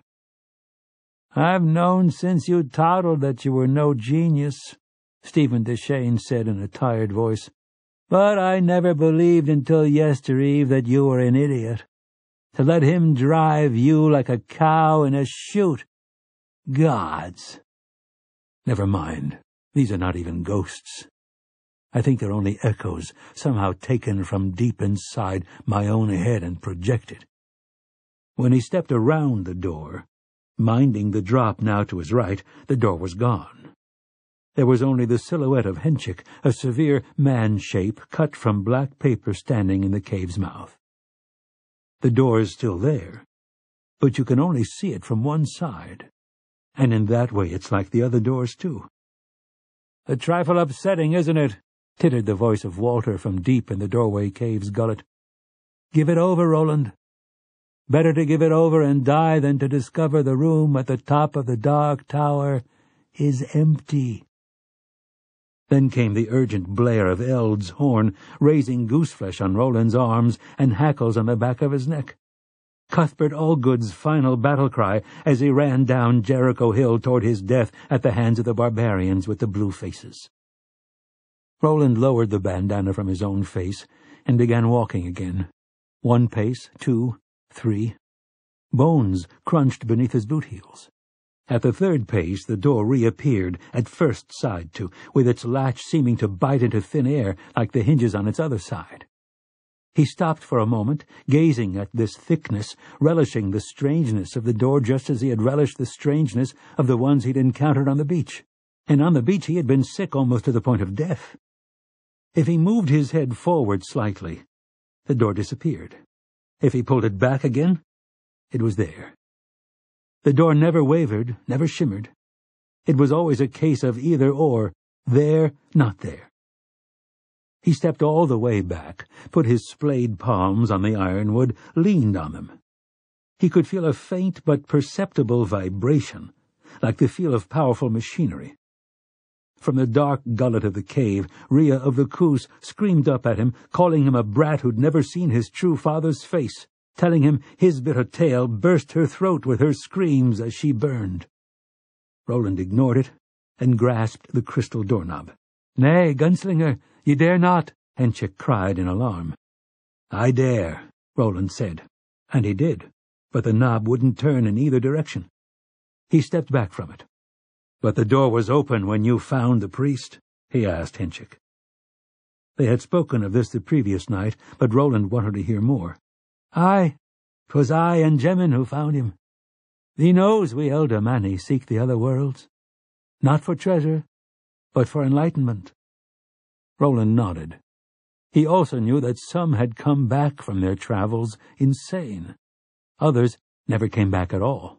"I've known since you toddled that you were no genius," Stephen Deschain said in a tired voice. "But I never believed until yestereve that you were an idiot. To let him drive you like a cow in a chute. Gods! Never mind. These are not even ghosts. I think they're only echoes, somehow taken from deep inside my own head and projected." When he stepped around the door, minding the drop now to his right, the door was gone. There was only the silhouette of Henchik, a severe man-shape cut from black paper standing in the cave's mouth. The door is still there, but you can only see it from one side, and in that way it's like the other doors, too. "A trifle upsetting, isn't it?" tittered the voice of Walter from deep in the doorway cave's gullet. "Give it over, Roland. Better to give it over and die than to discover the room at the top of the dark tower is empty." Then came the urgent blare of Eld's horn, raising gooseflesh on Roland's arms and hackles on the back of his neck. Cuthbert Allgood's final battle cry as he ran down Jericho Hill toward his death at the hands of the barbarians with the blue faces. Roland lowered the bandana from his own face and began walking again. One pace, two, three. Bones crunched beneath his boot heels. At the third pace the door reappeared, at first side to, with its latch seeming to bite into thin air like the hinges on its other side. He stopped for a moment, gazing at this thickness, relishing the strangeness of the door just as he had relished the strangeness of the ones he'd encountered on the beach. And on the beach he had been sick almost to the point of death. If he moved his head forward slightly, the door disappeared. If he pulled it back again, it was there. The door never wavered, never shimmered. It was always a case of either or, there, not there. He stepped all the way back, put his splayed palms on the ironwood, leaned on them. He could feel a faint but perceptible vibration, like the feel of powerful machinery. From the dark gullet of the cave, Rhea of the Coos screamed up at him, calling him a brat who'd never seen his true father's face. telling him his bitter tale burst her throat with her screams as she burned. Roland ignored it and grasped the crystal doorknob. "Nay, gunslinger, ye dare not," Henchik cried in alarm. "I dare," Roland said, and he did, but the knob wouldn't turn in either direction. He stepped back from it. "But the door was open when you found the priest?" he asked Henchik. They had spoken of this the previous night, but Roland wanted to hear more. "Aye, 'twas I and Gemin who found him. Thee knows we elder Manny seek the other worlds, not for treasure, but for enlightenment." Roland nodded. He also knew that some had come back from their travels insane. Others never came back at all.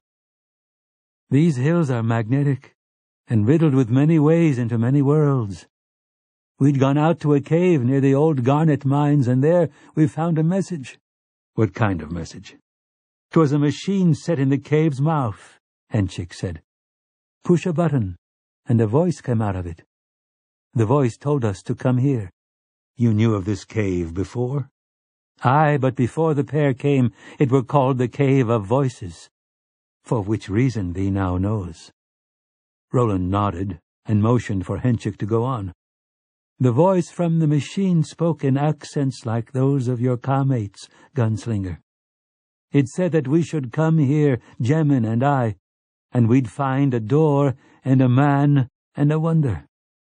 "These hills are magnetic, and riddled with many ways into many worlds. We'd gone out to a cave near the old garnet mines, and there we found a message." "What kind of message?" "'Twas a machine set in the cave's mouth," Henchik said. "Push a button, and a voice came out of it. The voice told us to come here." "You knew of this cave before?" "Aye, but before the pair came, it were called the Cave of Voices, for which reason thee now knows." Roland nodded and motioned for Henchik to go on. "The voice from the machine spoke in accents like those of your Kamates, gunslinger. It said that we should come here, Gemin and I, and we'd find a door and a man and a wonder.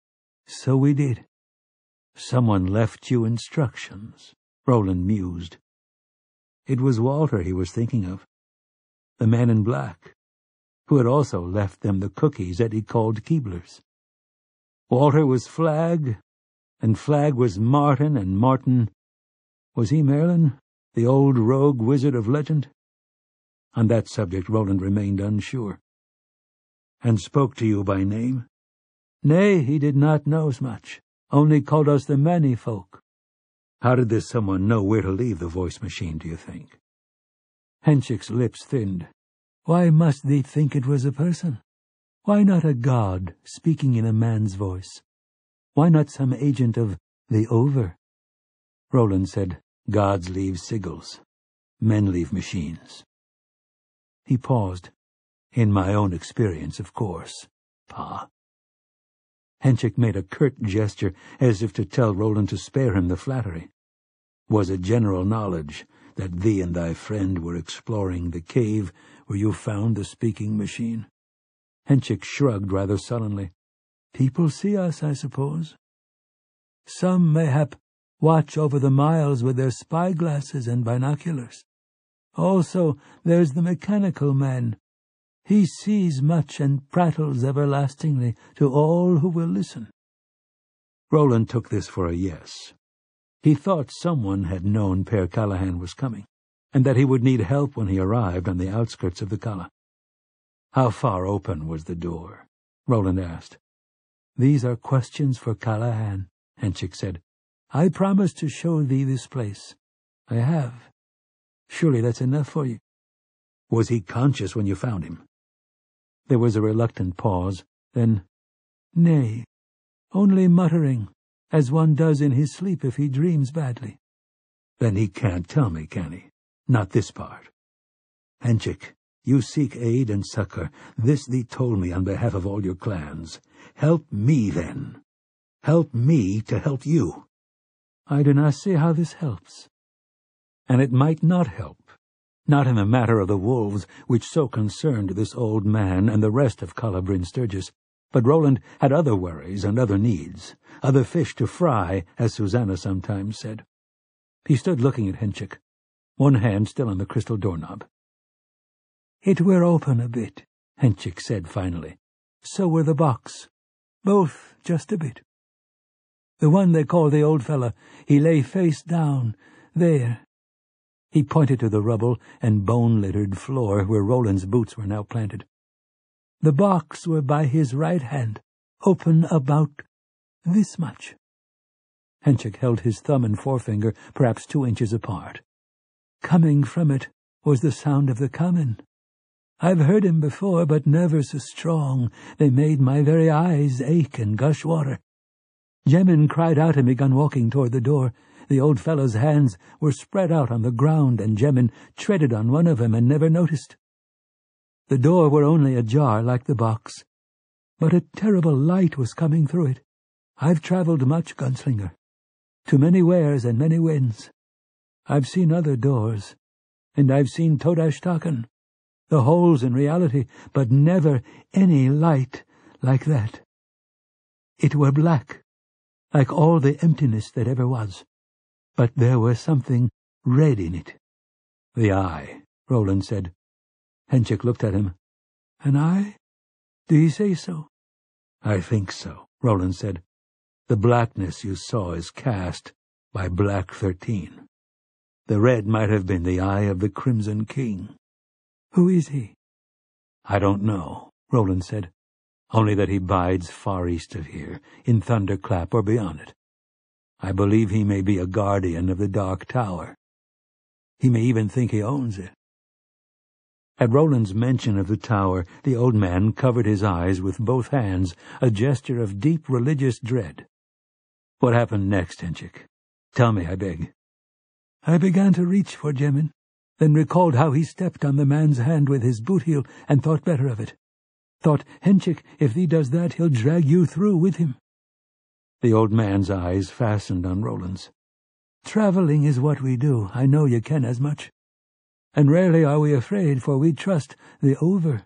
So we did." "Someone left you instructions," Roland mused. It was Walter he was thinking of, the man in black, who had also left them the cookies that he called Keebler's. Walter was Flag, and Flag was Martin, and Martin— was he Merlin, the old rogue wizard of legend? On that subject Roland remained unsure. "And spoke to you by name?" "Nay, he did not know as much, only called us the Many Folk." "How did this someone know where to leave the voice machine, do you think?" Henchik's lips thinned. "Why must thee think it was a person? Why not a god speaking in a man's voice? Why not some agent of the Over?" Roland said, "Gods leave sigils. Men leave machines." He paused. "In my own experience, of course, Pa." Henchik made a curt gesture as if to tell Roland to spare him the flattery. "Was it general knowledge that thee and thy friend were exploring the cave where you found the speaking machine?" Henchik shrugged rather sullenly. "People see us, I suppose. Some, mayhap, watch over the miles with their spyglasses and binoculars. Also, there's the mechanical man. He sees much and prattles everlastingly to all who will listen." Roland took this for a yes. He thought someone had known Per Callahan was coming, and that he would need help when he arrived on the outskirts of the Calla. "How far open was the door?" Roland asked. "These are questions for Callahan," Henchik said. "I promised to show thee this place. I have. Surely that's enough for you." "Was he conscious when you found him?" There was a reluctant pause, then, "Nay, only muttering, as one does in his sleep if he dreams badly." "Then he can't tell me, can he? Not this part." "Henchik, you seek aid and succor. This thee told me on behalf of all your clans. Help me, then. Help me to help you." "I do not see how this helps." And it might not help. Not in the matter of the wolves, which so concerned this old man and the rest of Calla Bryn Sturgis, but Roland had other worries and other needs, other fish to fry, as Susanna sometimes said. He stood looking at Henchik, one hand still on the crystal doorknob. "It were open a bit," Henchik said finally. "So were the box. Both just a bit. The one they call the old fella, he lay face down, there." He pointed to the rubble and bone-littered floor where Roland's boots were now planted. "The box were by his right hand, open about this much." Henchik held his thumb and forefinger perhaps two inches apart. "Coming from it was the sound of the common. I've heard him before, but never so strong. They made my very eyes ache and gush water. Gemin cried out and begun walking toward the door. The old fellow's hands were spread out on the ground, and Gemin treaded on one of them and never noticed. The door were only ajar like the box, but a terrible light was coming through it. I've travelled much, Gunslinger, to many wares and many winds. I've seen other doors, and I've seen Todashtakan, the holes in reality, but never any light like that. It were black, like all the emptiness that ever was, but there was something red in it. The eye, Roland said. Henchik looked at him. An eye? Do you say so? I think so, Roland said. The blackness you saw is cast by Black Thirteen. The red might have been the eye of the Crimson King. Who is he? I don't know, Roland said. Only that he bides far east of here, in Thunderclap or beyond it. I believe he may be a guardian of the Dark Tower. He may even think he owns it. At Roland's mention of the tower, the old man covered his eyes with both hands, a gesture of deep religious dread. What happened next, Henchik? Tell me, I beg. I began to reach for Gemin, then recalled how he stepped on the man's hand with his boot heel and thought better of it. Thought, Henchik, if thee does that, he'll drag you through with him. The old man's eyes fastened on Roland's. Travelling is what we do. I know you ken as much. And rarely are we afraid, for we trust the Over.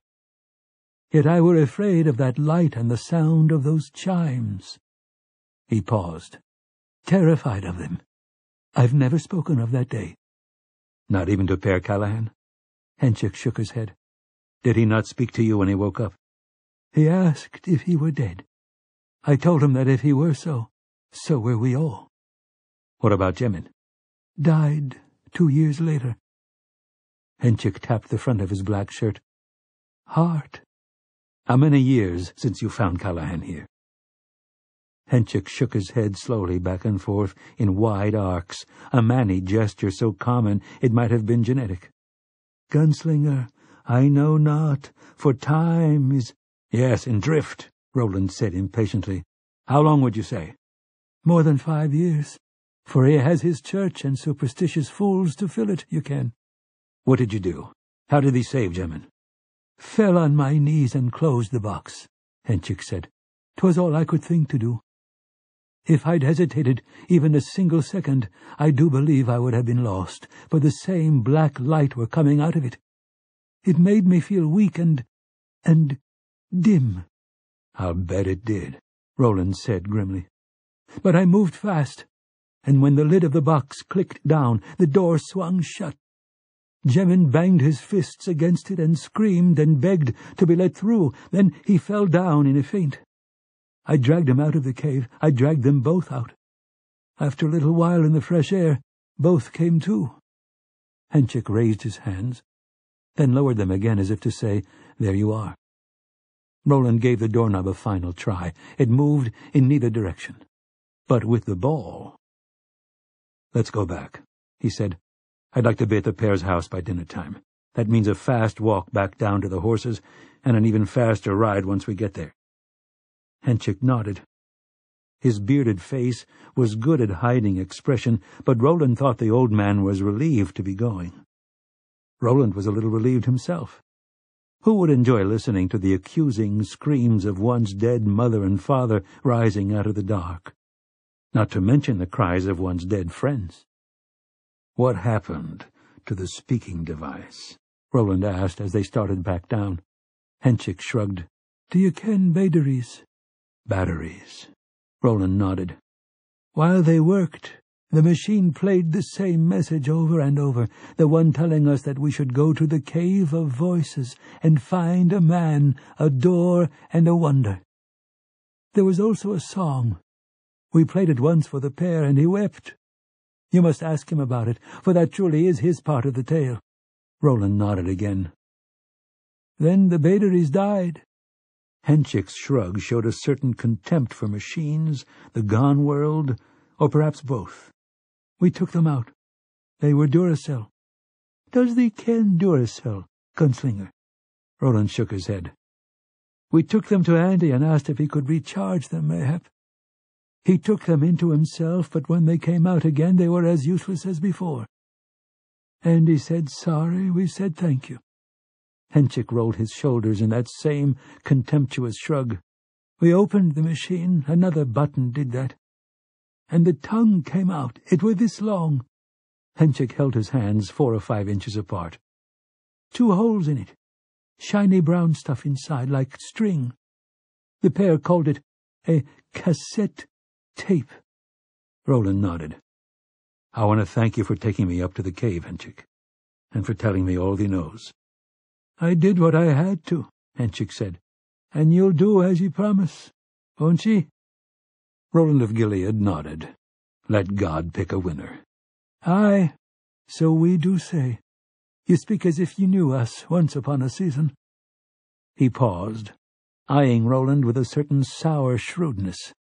Yet I were afraid of that light and the sound of those chimes. He paused. Terrified of them. I've never spoken of that day. Not even to Père Callahan? Henchik shook his head. Did he not speak to you when he woke up? He asked if he were dead. I told him that if he were so, so were we all. What about Gemin? Died two years later. Henchik tapped the front of his black shirt. Heart. How many years since you found Callahan here? Henchik shook his head slowly back and forth in wide arcs, a manny gesture so common it might have been genetic. Gunslinger, I know not, for time is— Yes, in drift, Roland said impatiently. How long would you say? More than five years, for he has his church and superstitious fools to fill it, you can. What did you do? How did he save Gemin? Fell on my knees and closed the box, Henchik said. 'Twas all I could think to do. If I'd hesitated even a single second, I do believe I would have been lost, for the same black light were coming out of it. It made me feel weak and— and dim. I'll bet it did, Roland said grimly. But I moved fast, and when the lid of the box clicked down, the door swung shut. Gemin banged his fists against it and screamed and begged to be let through. Then he fell down in a faint. I dragged him out of the cave. I dragged them both out. After a little while in the fresh air, both came to. Henchik raised his hands, then lowered them again as if to say, There you are. Roland gave the doorknob a final try. It moved in neither direction. But with the ball— Let's go back, he said. I'd like to be at the pair's house by dinner time. That means a fast walk back down to the horses, and an even faster ride once we get there. Henchik nodded. His bearded face was good at hiding expression, but Roland thought the old man was relieved to be going. Roland was a little relieved himself. Who would enjoy listening to the accusing screams of one's dead mother and father rising out of the dark? Not to mention the cries of one's dead friends. What happened to the speaking device? Roland asked as they started back down. Henchik shrugged. Do you ken batteries? Batteries. Roland nodded. While they worked, the machine played the same message over and over, the one telling us that we should go to the Cave of Voices and find a man, a door, and a wonder. There was also a song. We played it once for the pair, and he wept. You must ask him about it, for that truly is his part of the tale. Roland nodded again. Then the batteries died. Henchik's shrug showed a certain contempt for machines, the gone world, or perhaps both. We took them out. They were Duracell. Does thee ken Duracell, Gunslinger? Roland shook his head. We took them to Andy and asked if he could recharge them, mayhap. He took them into himself, but when they came out again they were as useless as before. And he said sorry, we said thank you. Henchik rolled his shoulders in that same contemptuous shrug. We opened the machine, another button did that. And the tongue came out. It was this long. Henchik held his hands four or five inches apart. Two holes in it. Shiny brown stuff inside, like string. The pair called it a cassette tape. Roland nodded. I want to thank you for taking me up to the cave, Henchik, and for telling me all he knows. I did what I had to, Henchik said, and you'll do as you promise, won't ye? Roland of Gilead nodded. Let God pick a winner. Aye, so we do say. You speak as if you knew us once upon a season. He paused, eyeing Roland with a certain sour shrewdness.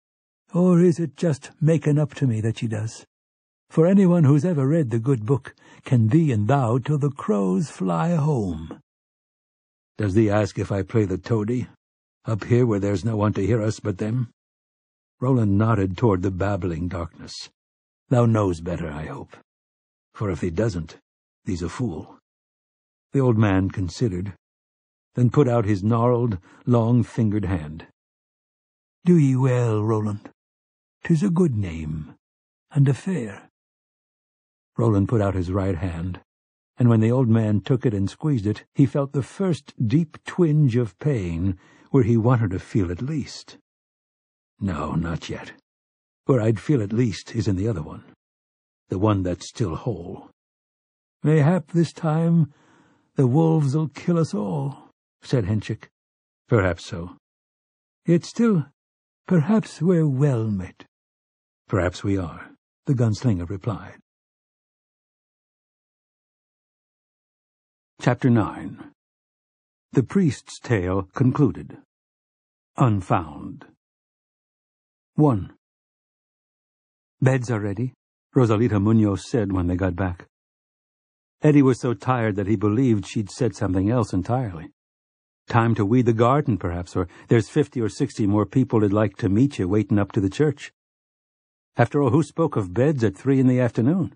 Or is it just making up to me that she does? For anyone who's ever read the good book can thee and thou till the crows fly home. Does thee ask if I play the toady, up here where there's no one to hear us but them? Roland nodded toward the babbling darkness. Thou knows better, I hope. For if he doesn't, he's a fool. The old man considered, then put out his gnarled, long-fingered hand. Do ye well, Roland. 'Tis a good name, and a fair. Roland put out his right hand, and when the old man took it and squeezed it, he felt the first deep twinge of pain where he wanted to feel at least. No, not yet. Where I'd feel at least is in the other one, the one that's still whole. Mayhap this time the wolves'll kill us all, said Henchik. Perhaps so. Yet still, perhaps we're well met. Perhaps we are, the gunslinger replied. Chapter nine. The priest's tale concluded. Unfound. One. Beds are ready, Rosalita Munoz said when they got back. Eddie was so tired that he believed she'd said something else entirely. Time to weed the garden, perhaps, or there's fifty or sixty more people that'd like to meet you waiting up to the church. After all, who spoke of beds at three in the afternoon?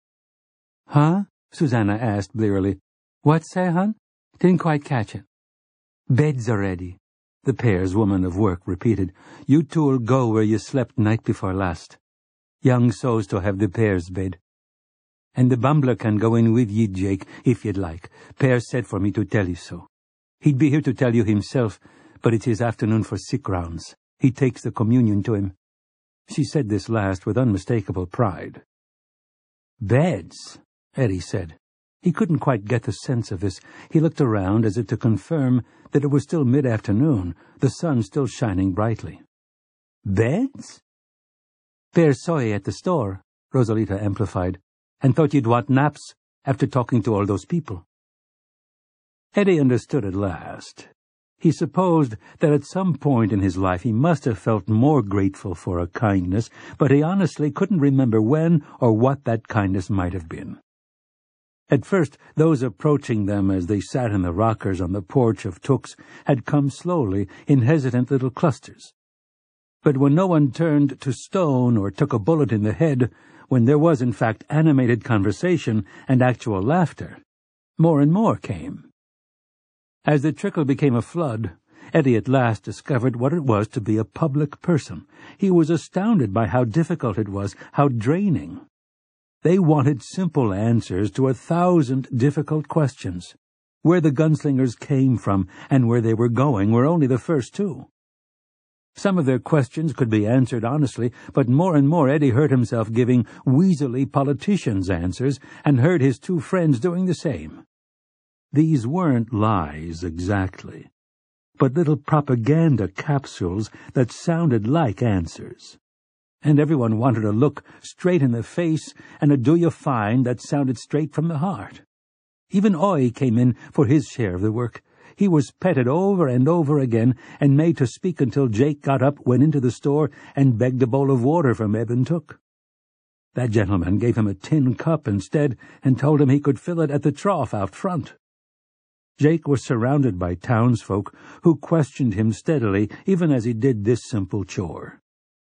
Huh? Susanna asked blearily. What say, hon? Didn't quite catch it. Beds are ready, the pair's woman of work repeated. You two'll go where you slept night before last. Young so's to have the pair's bed. And the bumbler can go in with ye, Jake, if you'd like. Pear said for me to tell you so. He'd be here to tell you himself, but it's his afternoon for sick rounds. He takes the communion to him. She said this last with unmistakable pride. Beds, Eddie said. He couldn't quite get the sense of this. He looked around as if to confirm that it was still mid-afternoon, the sun still shining brightly. Beds? Pear saw ye at the store, Rosalita amplified, and thought you'd want naps after talking to all those people. Eddie understood at last. He supposed that at some point in his life he must have felt more grateful for a kindness, but he honestly couldn't remember when or what that kindness might have been. At first, those approaching them as they sat in the rockers on the porch of Tooks had come slowly in hesitant little clusters. But when no one turned to stone or took a bullet in the head, when there was in fact animated conversation and actual laughter, more and more came. As the trickle became a flood, Eddie at last discovered what it was to be a public person. He was astounded by how difficult it was, how draining. They wanted simple answers to a thousand difficult questions. Where the gunslingers came from and where they were going were only the first two. Some of their questions could be answered honestly, but more and more Eddie heard himself giving weaselly politicians' answers and heard his two friends doing the same. These weren't lies exactly, but little propaganda capsules that sounded like answers. And everyone wanted a look straight in the face and a do you fine that sounded straight from the heart. Even Oy came in for his share of the work. He was petted over and over again and made to speak until Jake got up, went into the store, and begged a bowl of water from Eb and Took. That gentleman gave him a tin cup instead and told him he could fill it at the trough out front. Jake was surrounded by townsfolk who questioned him steadily even as he did this simple chore.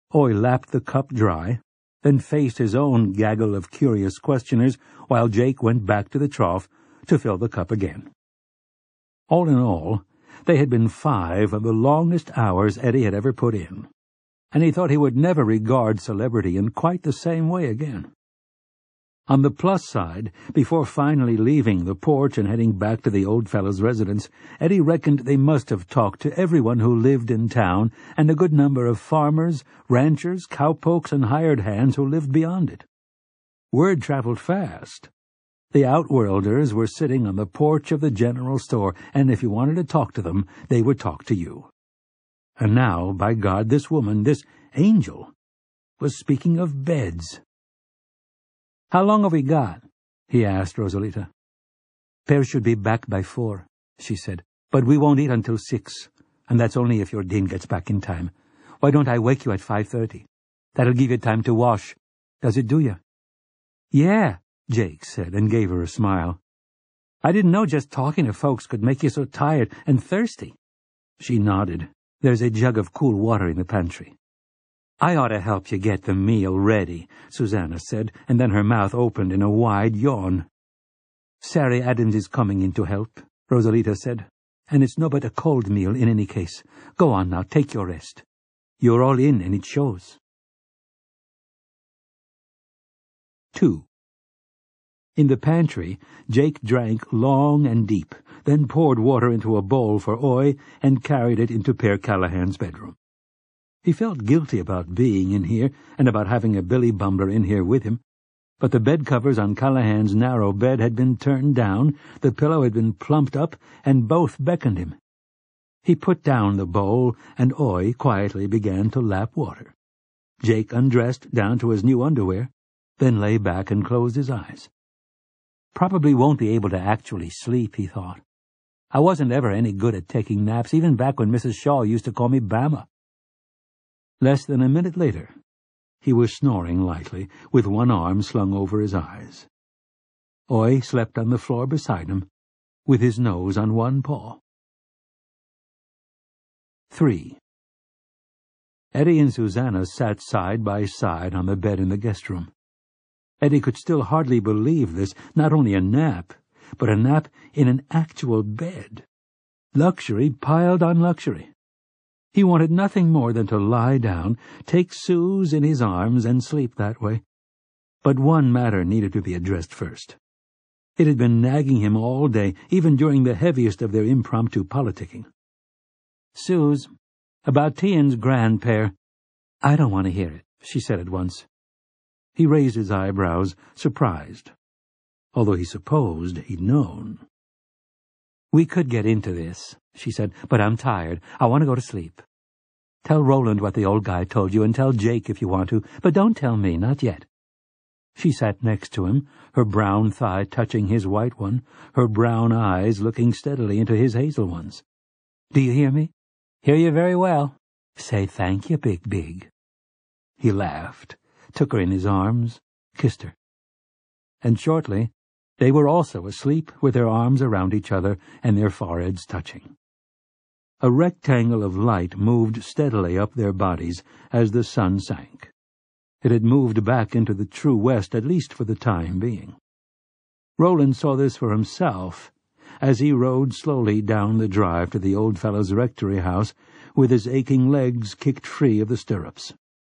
Oy lapped the cup dry, then faced his own gaggle of curious questioners while Jake went back to the trough to fill the cup again. All in all, they had been five of the longest hours Eddie had ever put in, and he thought he would never regard celebrity in quite the same way again. On the plus side, before finally leaving the porch and heading back to the old fellow's residence, Eddie reckoned they must have talked to everyone who lived in town and a good number of farmers, ranchers, cowpokes, and hired hands who lived beyond it. Word traveled fast. The outworlders were sitting on the porch of the general store, and if you wanted to talk to them, they would talk to you. And now, by God, this woman, this angel, was speaking of beds. "How long have we got?" he asked Rosalita. "Per should be back by four," she said, "but we won't eat until six, and that's only if your Dean gets back in time. Why don't I wake you at five thirty? That'll give you time to wash. Does it do you?" "Yeah," Jake said, and gave her a smile. "I didn't know just talking to folks could make you so tired and thirsty." She nodded. "There's a jug of cool water in the pantry." "I ought to help you get the meal ready," Susanna said, and then her mouth opened in a wide yawn. "Sari Adams is coming in to help," Rosalita said, "and it's no but a cold meal in any case. Go on now, take your rest. You're all in, and it shows." Two. In the pantry, Jake drank long and deep, then poured water into a bowl for Oy and carried it into Per Callahan's bedroom. He felt guilty about being in here and about having a Billy Bumbler in here with him, but the bed covers on Callahan's narrow bed had been turned down, the pillow had been plumped up, and both beckoned him. He put down the bowl, and Oy quietly began to lap water. Jake undressed down to his new underwear, then lay back and closed his eyes. "Probably won't be able to actually sleep," he thought. "I wasn't ever any good at taking naps, even back when Missus Shaw used to call me Bama." Less than a minute later, he was snoring lightly, with one arm slung over his eyes. Oy slept on the floor beside him, with his nose on one paw. Three. Eddie and Susanna sat side by side on the bed in the guest room. Eddie could still hardly believe this, not only a nap, but a nap in an actual bed. Luxury piled on luxury. He wanted nothing more than to lie down, take Suze in his arms, and sleep that way. But one matter needed to be addressed first. It had been nagging him all day, even during the heaviest of their impromptu politicking. "Suze, about Tian's grandpère—" "I don't want to hear it," she said at once. He raised his eyebrows, surprised, although he supposed he'd known. "We could get into this," she said, "but I'm tired. I want to go to sleep. Tell Roland what the old guy told you, and tell Jake if you want to, but don't tell me, not yet." She sat next to him, her brown thigh touching his white one, her brown eyes looking steadily into his hazel ones. "Do you hear me?" "Hear you very well." "Say thank you, Big Big." He laughed, took her in his arms, kissed her. And shortly, they were also asleep, with their arms around each other and their foreheads touching. A rectangle of light moved steadily up their bodies as the sun sank. It had moved back into the true west, at least for the time being. Roland saw this for himself as he rode slowly down the drive to the old fellow's rectory house, with his aching legs kicked free of the stirrups.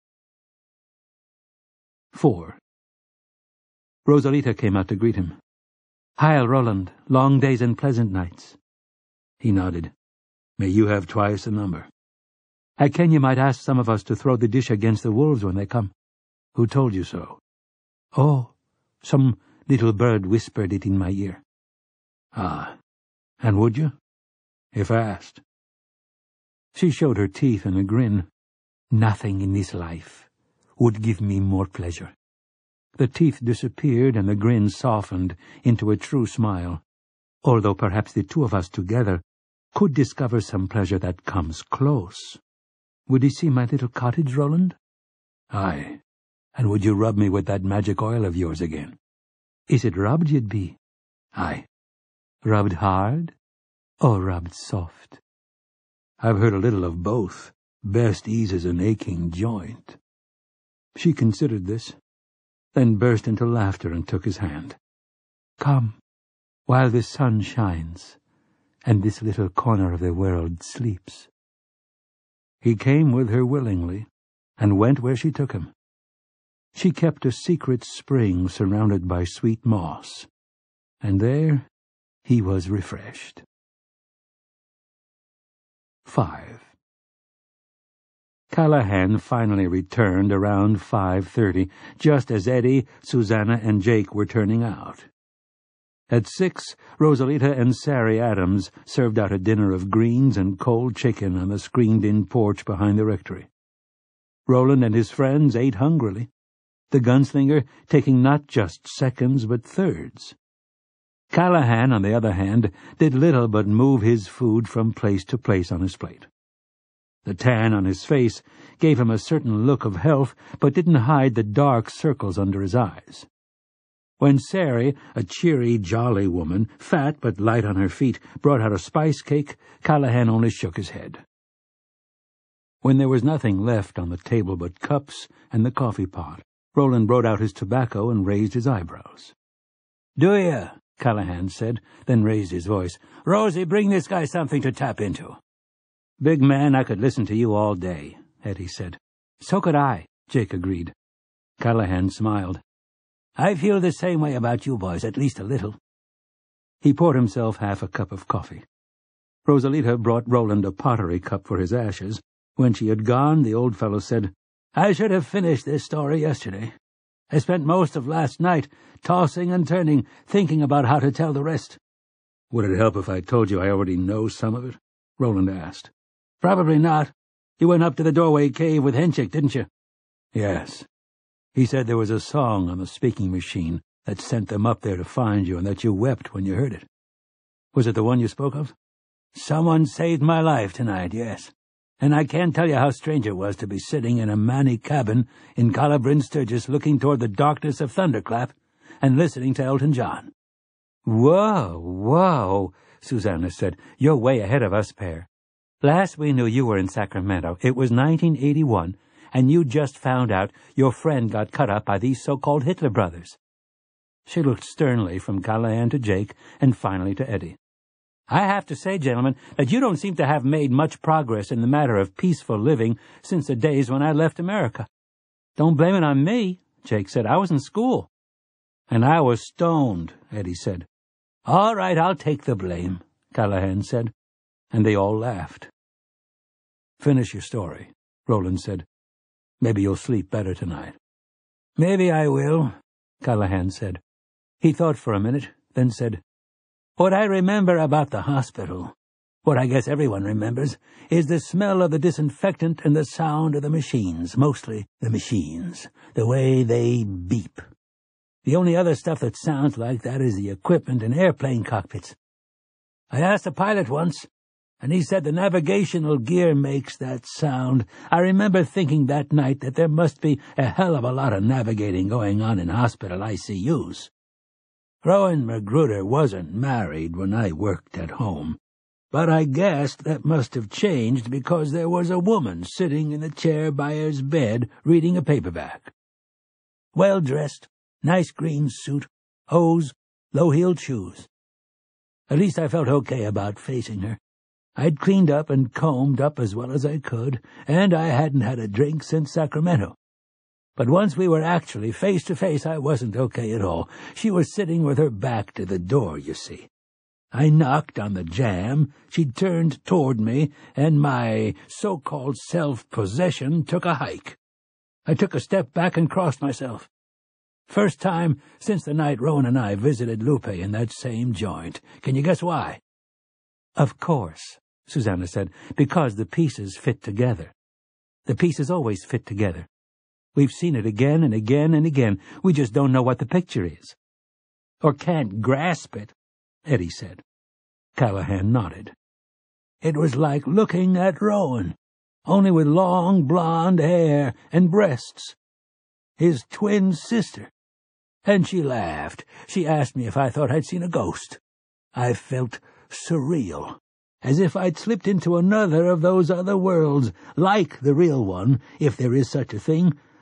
Four. Rosalita came out to greet him. "Heil, Roland, long days and pleasant nights." He nodded. "May you have twice the number." "I ken you might ask some of us to throw the dish against the wolves when they come." "Who told you so?" "Oh, some little bird whispered it in my ear." "Ah, and would you, if asked?" She showed her teeth in a grin. "Nothing in this life would give me more pleasure." The teeth disappeared and the grin softened into a true smile. "Although perhaps the two of us together could discover some pleasure that comes close. Would you see my little cottage, Roland?" "Aye, and would you rub me with that magic oil of yours again?" "Is it rubbed you'd be?" "Aye." "Rubbed hard, or rubbed soft?" "I've heard a little of both. Best eases an aching joint." She considered this, then burst into laughter and took his hand. "Come, while the sun shines, and this little corner of the world sleeps." He came with her willingly, and went where she took him. She kept a secret spring surrounded by sweet moss, and there he was refreshed. Five. Callahan finally returned around five thirty, just as Eddie, Susanna, and Jake were turning out. At six, Rosalita and Sari Adams served out a dinner of greens and cold chicken on the screened-in porch behind the rectory. Roland and his friends ate hungrily, the gunslinger taking not just seconds but thirds. Callahan, on the other hand, did little but move his food from place to place on his plate. The tan on his face gave him a certain look of health, but didn't hide the dark circles under his eyes. When Sari, a cheery, jolly woman, fat but light on her feet, brought out a spice cake, Callahan only shook his head. When there was nothing left on the table but cups and the coffee pot, Roland brought out his tobacco and raised his eyebrows. "Do ya?" Callahan said, then raised his voice. "Rosie, bring this guy something to tap into." "Big man, I could listen to you all day," Eddie said. "So could I," Jake agreed. Callahan smiled. "I feel the same way about you boys, at least a little." He poured himself half a cup of coffee. Rosalita brought Roland a pottery cup for his ashes. When she had gone, the old fellow said, "I should have finished this story yesterday. I spent most of last night tossing and turning, thinking about how to tell the rest." "Would it help if I told you I already know some of it?" Roland asked. "Probably not. You went up to the doorway cave with Henchik, didn't you?" "Yes. He said there was a song on the speaking machine that sent them up there to find you and that you wept when you heard it. Was it the one you spoke of?" "Someone saved my life tonight, yes. And I can't tell you how strange it was to be sitting in a manny cabin in Calla Bryn Sturgis looking toward the darkness of Thunderclap and listening to Elton John." "Whoa, whoa," Susanna said. "You're way ahead of us, pair. Last we knew you were in Sacramento, it was nineteen eighty-one, and you just found out your friend got cut up by these so-called Hitler brothers." She looked sternly from Callahan to Jake and finally to Eddie. "I have to say, gentlemen, that you don't seem to have made much progress in the matter of peaceful living since the days when I left America." "Don't blame it on me," Jake said. "I was in school." "And I was stoned," Eddie said. "All right, I'll take the blame," Callahan said, and they all laughed. "Finish your story," Roland said. "Maybe you'll sleep better tonight." "Maybe I will," Callahan said. He thought for a minute, then said, "What I remember about the hospital, what I guess everyone remembers, is the smell of the disinfectant and the sound of the machines, mostly the machines, the way they beep. The only other stuff that sounds like that is the equipment in airplane cockpits. I asked a pilot once, and he said the navigational gear makes that sound. I remember thinking that night that there must be a hell of a lot of navigating going on in hospital I C Us. Rowan Magruder wasn't married when I worked at home, but I guessed that must have changed because there was a woman sitting in the chair by his bed reading a paperback. Well-dressed, nice green suit, hose, low-heeled shoes. At least I felt okay about facing her. I'd cleaned up and combed up as well as I could, and I hadn't had a drink since Sacramento. But once we were actually face-to-face, I wasn't okay at all. She was sitting with her back to the door, you see. I knocked on the jamb, she turned toward me, and my so-called self-possession took a hike. I took a step back and crossed myself. First time since the night Rowan and I visited Lupe in that same joint. Can you guess why? Of course, Susanna said, because the pieces fit together. The pieces always fit together. We've seen it again and again and again. We just don't know what the picture is. Or can't grasp it, Eddie said. Callahan nodded. It was like looking at Rowan, only with long blonde hair and breasts. His twin sister. And she laughed. She asked me if I thought I'd seen a ghost. I felt surreal, as if I'd slipped into another of those other worlds, like the real one, if there is such a thing,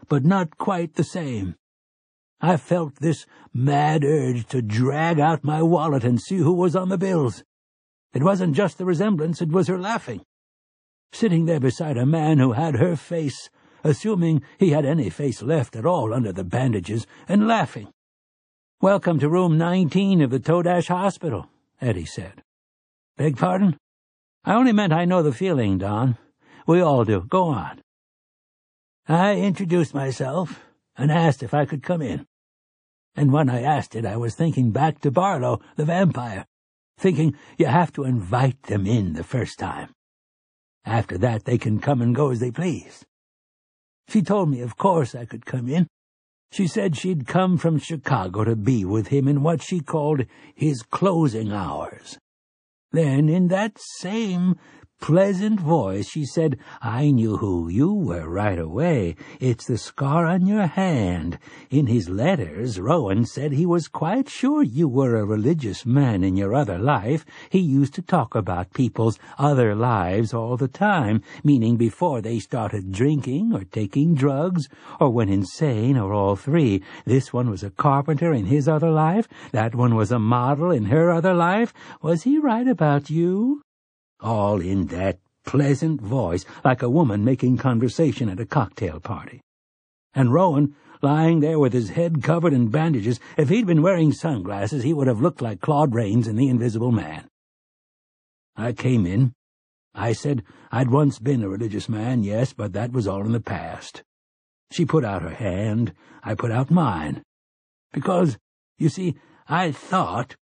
but not quite the same. I felt this mad urge to drag out my wallet and see who was on the bills. It wasn't just the resemblance, it was her laughing. Sitting there beside a man who had her face, assuming he had any face left at all under the bandages, and laughing. "Welcome to room nineteen of the Todash Hospital," Eddie said. "Beg pardon? I only meant I know the feeling, Don. We all do. Go on." I introduced myself and asked if I could come in. And when I asked it, I was thinking back to Barlow, the vampire, thinking you have to invite them in the first time. After that, they can come and go as they please. She told me, of course, I could come in. She said she'd come from Chicago to be with him in what she called his closing hours. Then, in that same pleasant voice, she said, "I knew who you were right away. It's the scar on your hand. In his letters, Rowan said he was quite sure you were a religious man in your other life. He used to talk about people's other lives all the time, meaning before they started drinking or taking drugs, or went insane, or all three. This one was a carpenter in his other life. That one was a model in her other life. Was he right about you?" All in that pleasant voice, like a woman making conversation at a cocktail party. And Rowan, lying there with his head covered in bandages, if he'd been wearing sunglasses, he would have looked like Claude Rains in The Invisible Man. I came in. I said I'd once been a religious man, yes, but that was all in the past. She put out her hand. I put out mine. Because, you see, I thought